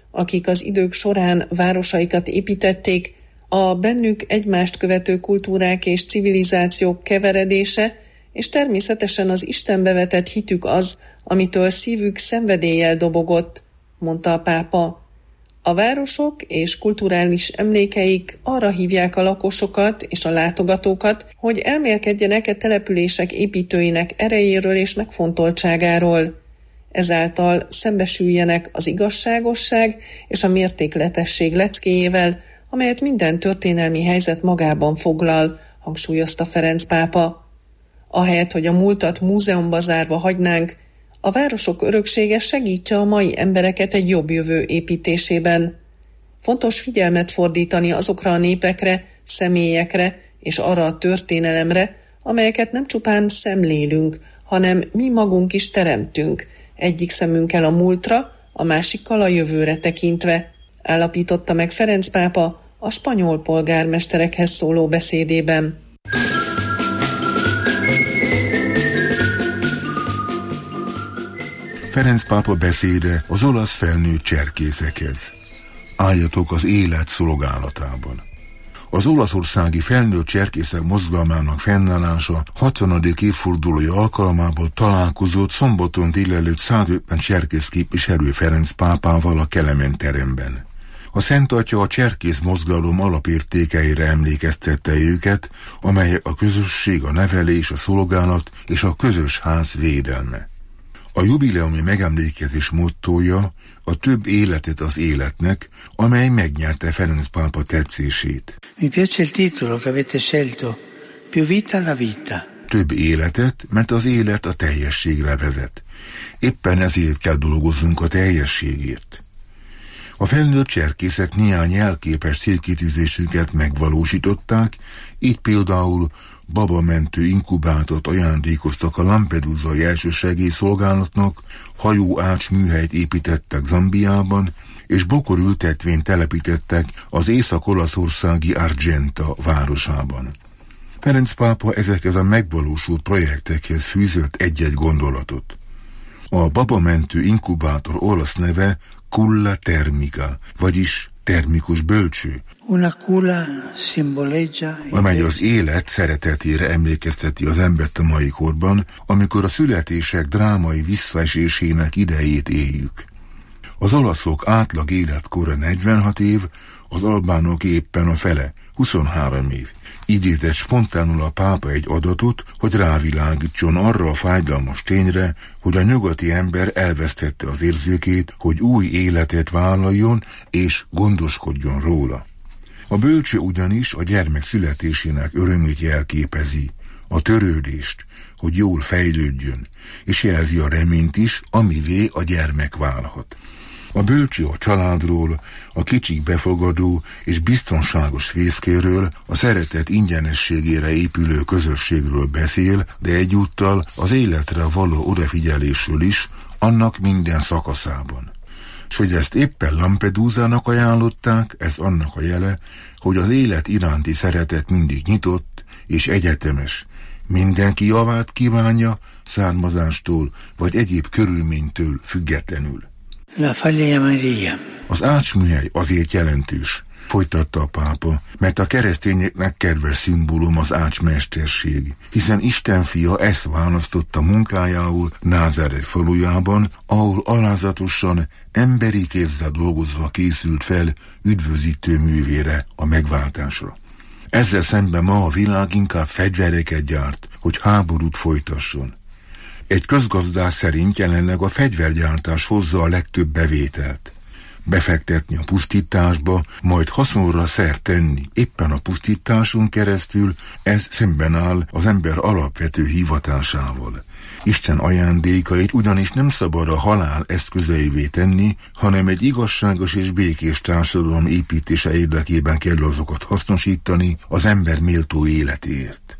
akik az idők során városaikat építették, a bennük egymást követő kultúrák és civilizációk keveredése, és természetesen az Istenbe vetett hitük az, amitől szívük szenvedéllyel dobogott, mondta a pápa. A városok és kulturális emlékeik arra hívják a lakosokat és a látogatókat, hogy elmélkedjenek e települések építőinek erejéről és megfontoltságáról. Ezáltal szembesüljenek az igazságosság és a mértékletesség leckéjével, amelyet minden történelmi helyzet magában foglal, hangsúlyozta Ferenc pápa. Ahelyett, hogy a múltat múzeumba zárva hagynánk, a városok öröksége segítse a mai embereket egy jobb jövő építésében. Fontos figyelmet fordítani azokra a népekre, személyekre és arra a történelemre, amelyeket nem csupán szemlélünk, hanem mi magunk is teremtünk, egyik szemünkkel a múltra, a másikkal a jövőre tekintve, állapította meg Ferenc pápa a spanyol polgármesterekhez szóló beszédében. Ferenc pápa beszéde az olasz felnőtt cserkészekhez. Álljatok az élet szolgálatában. Az olaszországi felnőtt cserkészek mozgalmának fennállása 60. évfordulója alkalmából találkozott szombaton délelőtt 150 cserkész képviselő Ferenc pápával a Kelemen teremben. A Szent Atya a cserkész mozgalom alapértékeire emlékeztette őket, amelyek a közösség, a nevelés, a szolgálat és a közös ház védelme. A jubileumi megemlékezés mottója a több életet az életnek, amely megnyerte Ferenc pápa tetszését. Mi piace il titolo che avete scelto, più vita alla vita. Több életet, mert az élet a teljességre vezet. Éppen ezért kell dolgoznunk a teljességért. A felnőtt cserkészek néhány jelképes célkitűzésüket megvalósították, így például babamentő inkubátort ajándékoztak a Lampedusai elsősegélyszolgálatnak, hajóács műhelyt építettek Zambiában, és bokorültetvényt telepítettek az észak-olaszországi Argenta városában. Ferenc pápa ezekhez a megvalósult projektekhez fűzött egy-egy gondolatot. A babamentő inkubátor olasz neve Culla Termica, vagyis termikus bölcső, amely az élet szeretetére emlékezteti az embert a mai korban, amikor a születések drámai visszaesésének idejét éljük. Az olaszok átlag életkora 46 év, az albánok éppen a fele, 23 év. Idézett spontánul a pápa egy adatot, hogy rávilágítson arra a fájdalmas tényre, hogy a nyugati ember elvesztette az érzékét, hogy új életet vállaljon és gondoskodjon róla. A bölcső ugyanis a gyermek születésének örömét jelképezi, a törődést, hogy jól fejlődjön, és jelzi a reményt is, amivé a gyermek válhat. A bölcső a családról, a kicsik befogadó és biztonságos fészkéről, a szeretet ingyenességére épülő közösségről beszél, de egyúttal az életre való odafigyelésről is, annak minden szakaszában. S hogy ezt éppen Lampedusának ajánlották, ez annak a jele, hogy az élet iránti szeretet mindig nyitott és egyetemes. Mindenki javát kívánja, származástól vagy egyéb körülménytől függetlenül. La Faglia Maria. Az ácsműhely azért jelentős, folytatta a pápa, mert a keresztényeknek kedves szimbólum az ácsmesterség, hiszen Isten fia ezt választotta munkájául Názáret falujában, ahol alázatosan, emberi kézzel dolgozva készült fel üdvözítő művére, a megváltásra. Ezzel szemben ma a világ inkább fegyvereket gyárt, hogy háborút folytasson. Egy közgazdász szerint jelenleg a fegyvergyártás hozza a legtöbb bevételt. Befektetni a pusztításba, majd haszonra szert tenni éppen a pusztításon keresztül, ez szemben áll az ember alapvető hivatásával. Isten ajándékait ugyanis nem szabad a halál eszközeivé tenni, hanem egy igazságos és békés társadalom építése érdekében kell azokat hasznosítani az ember méltó életéért.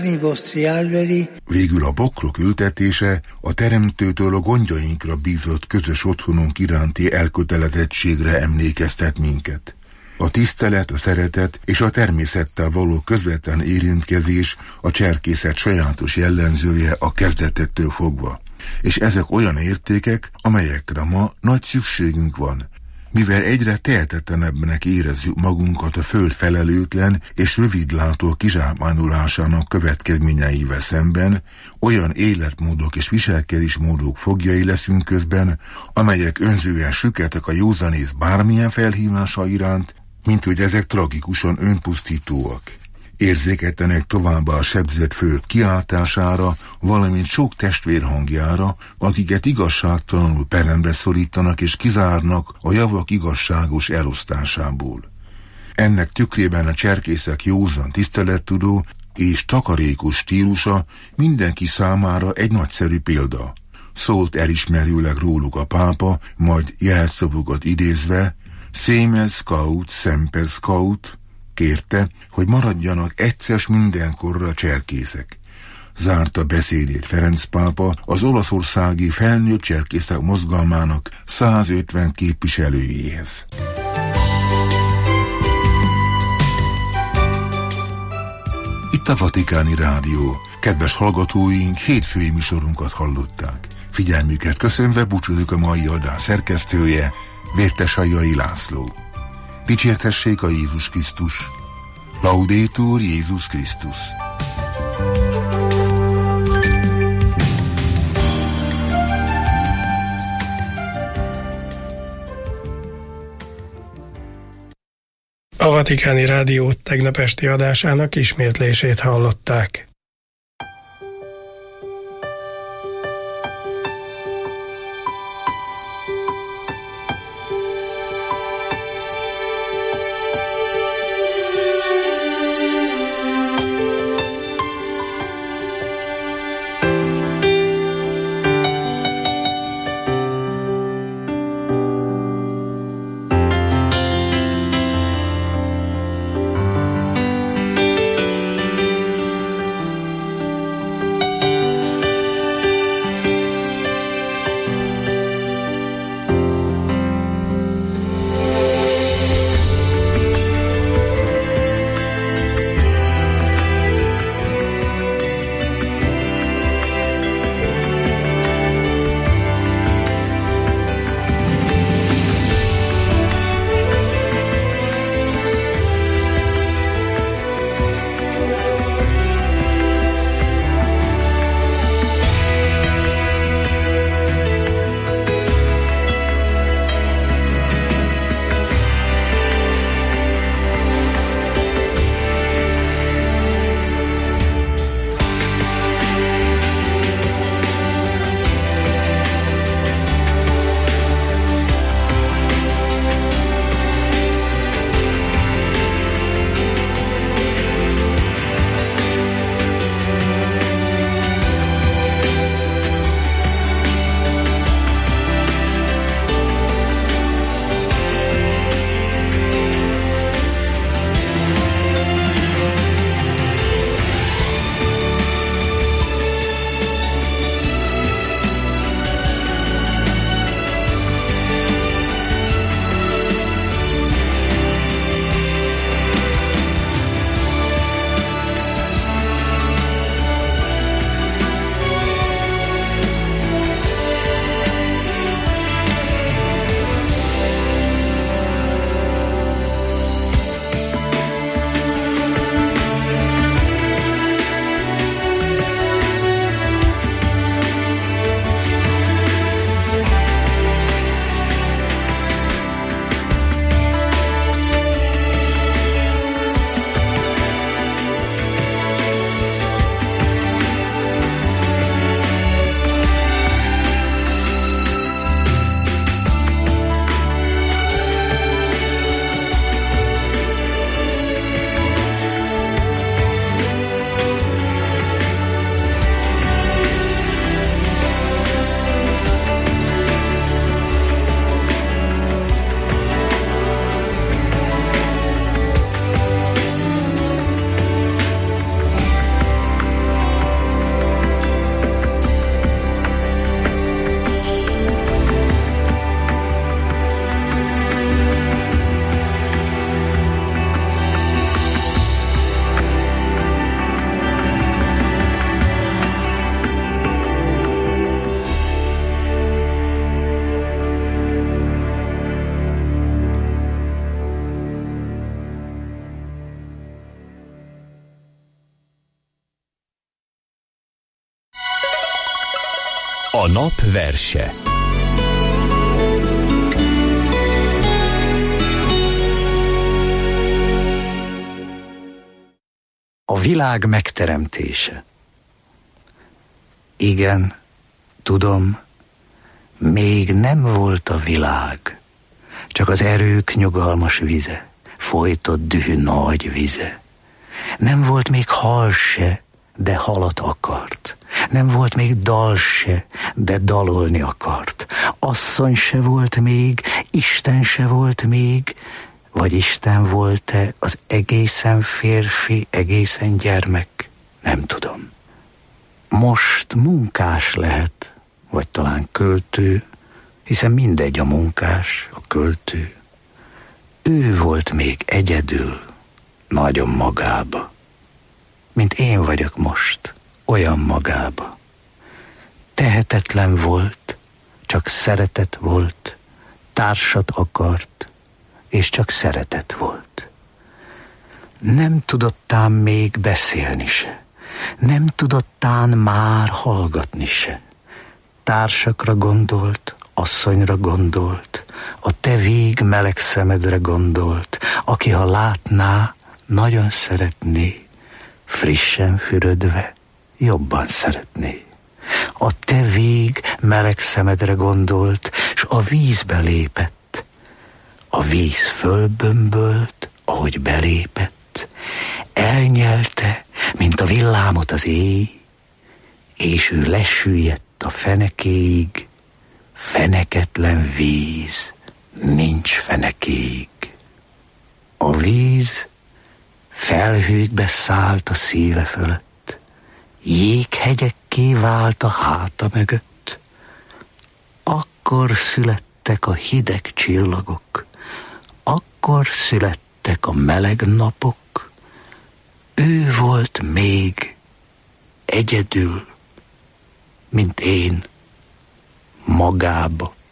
Végül a bokrok ültetése a Teremtőtől a gondjainkra bízott közös otthonunk iránti elkötelezettségre emlékeztet minket. A tisztelet, a szeretet és a természettel való közvetlen érintkezés a cserkészet sajátos jellemzője a kezdetettől fogva. És ezek olyan értékek, amelyekre ma nagy szükségünk van. Mivel egyre tehetetlenebbnek érezzük magunkat a föld felelőtlen és rövidlátó kizsákmányolásának következményeivel szemben, olyan életmódok és viselkedésmódok foglyai leszünk közben, amelyek önzően süketek a józanész bármilyen felhívása iránt, mint hogy ezek tragikusan önpusztítóak. Érzéketlenek továbbá a sebzett föld kiáltására, valamint sok testvér hangjára, akiket igazságtalanul peremre szorítanak és kizárnak a javak igazságos elosztásából. Ennek tükrében a cserkészek józan tisztelettudó és takarékos stílusa mindenki számára egy nagyszerű példa. Szólt elismerőleg róluk a pápa, majd jelszavukat idézve, Semel Scout, Semper Scout, kérte, hogy maradjanak egyszer mindenkorra cserkészek. Zárta beszédét Ferenc pápa az olaszországi felnőtt cserkészek mozgalmának 150 képviselőjéhez. Itt a Vatikáni Rádió. Kedves hallgatóink, hétfői műsorunkat hallották. Figyelmüket köszönve búcsúzik a mai adás szerkesztője, Vértesajai László. Dicsértessék a Jézus Krisztus! Laudetur Jézus Krisztus! A Vatikáni Rádió tegnap esti adásának ismétlését hallották. A nap verse. A világ megteremtése. Igen, tudom, még nem volt a világ, csak az erők nyugalmas vize, folytott dühű nagy vize. Nem volt még hal se, de halat akart. Nem volt még dal se, de dalolni akart. Asszony se volt még, Isten se volt még, vagy Isten volt-e az egészen férfi, egészen gyermek? Nem tudom. Most munkás lehet, vagy talán költő, hiszen mindegy a munkás, a költő. Ő volt még egyedül, nagyon magába, mint én vagyok most, olyan magába. Tehetetlen volt, csak szeretet volt, társat akart, és csak szeretet volt. Nem tudottám még beszélni se, nem tudottán már hallgatni se. Társakra gondolt, asszonyra gondolt, a te vég meleg szemedre gondolt, aki ha látná, nagyon szeretné, frissen fürödve, jobban szeretné. A te vég meleg szemedre gondolt, s a vízbe lépett. A víz fölbömbölt, ahogy belépett, elnyelte, mint a villámot az éj, és ő lesüllyedt a fenekéig. Feneketlen víz, nincs fenekéig. A víz felhőkbe szállt a szíve fölött, jéghegyekké vált a háta mögött. Akkor születtek a hideg csillagok, akkor születtek a meleg napok. Ő volt még egyedül, mint én, magába.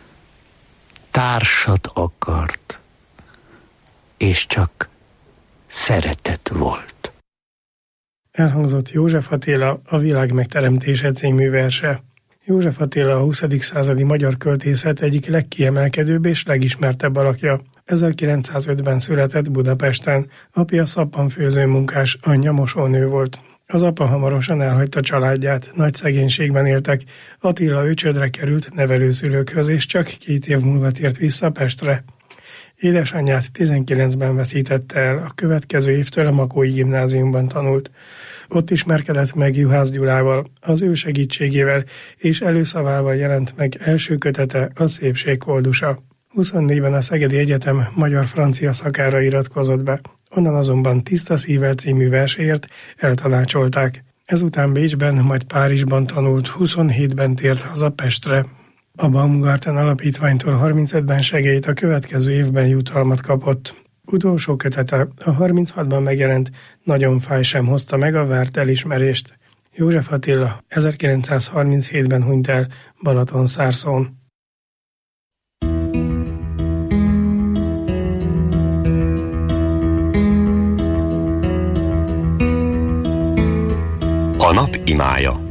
Társat akart, és csak szeretet volt. Elhangzott József Attila A világ megteremtése című verse. József Attila a 20. századi magyar költészet egyik legkiemelkedőbb és legismertebb alakja. 1905-ben született Budapesten. Apja szappanfőző munkás, anyja mosónő volt. Az apa hamarosan elhagyta családját, nagy szegénységben éltek. Attila őcsödre került nevelőszülőkhöz, és csak 2 év múlva tért vissza Pestre. Édesanyját 19-ben veszítette el, a következő évtől a Makói Gimnáziumban tanult. Ott ismerkedett meg Juhász Gyulával, az ő segítségével és előszavával jelent meg első kötete, a Szépség koldusa. 24-ben a Szegedi Egyetem magyar-francia szakára iratkozott be, onnan azonban Tiszta szívvel című verséért eltanácsolták. Ezután Bécsben, majd Párizsban tanult, 27-ben tért haza Pestre. A Baumgarten alapítványtól 35-ben segélyt, a következő évben jutalmat kapott. Utolsó kötete, a 36-ban megjelent Nagyon fáj sem hozta meg a várt elismerést. József Attila 1937-ben hunyt el Balatonszárszón. A nap imája.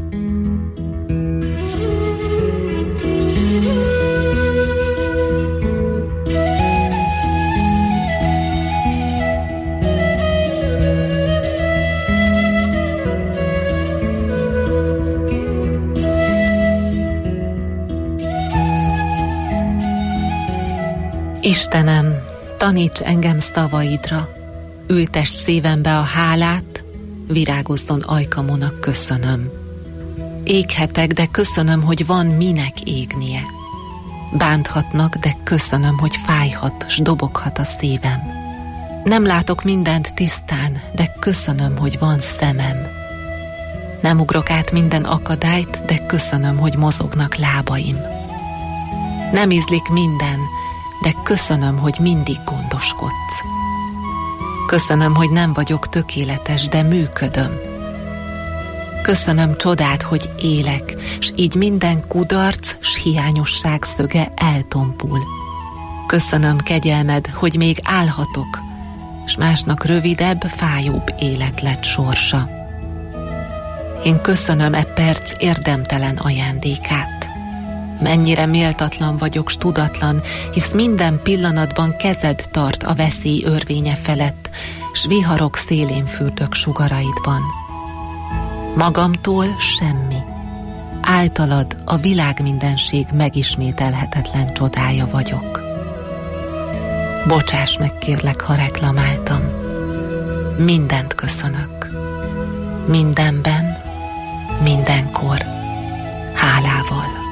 Istenem, taníts engem szavaidra, ültess szívembe a hálát, virágozzon ajkamon a köszönöm. Éghetek, de köszönöm, hogy van minek égnie. Bánthatnak, de köszönöm, hogy fájhat, s doboghat a szívem. Nem látok mindent tisztán, de köszönöm, hogy van szemem. Nem ugrok át minden akadályt, de köszönöm, hogy mozognak lábaim. Nem ízlik minden, de köszönöm, hogy mindig gondoskodsz. Köszönöm, hogy nem vagyok tökéletes, de működöm. Köszönöm csodát, hogy élek, s így minden kudarc s hiányosság szöge eltompul. Köszönöm kegyelmed, hogy még állhatok, s másnak rövidebb, fájóbb élet lett sorsa. Én köszönöm e perc érdemtelen ajándékát. Mennyire méltatlan vagyok, s tudatlan, hisz minden pillanatban kezed tart a veszély örvénye felett, s viharok szélén fürdök sugaraidban. Magamtól semmi. Általad a világmindenség megismételhetetlen csodája vagyok. Bocsáss meg, kérlek, ha reklamáltam. Mindent köszönök. Mindenben, mindenkor, hálával.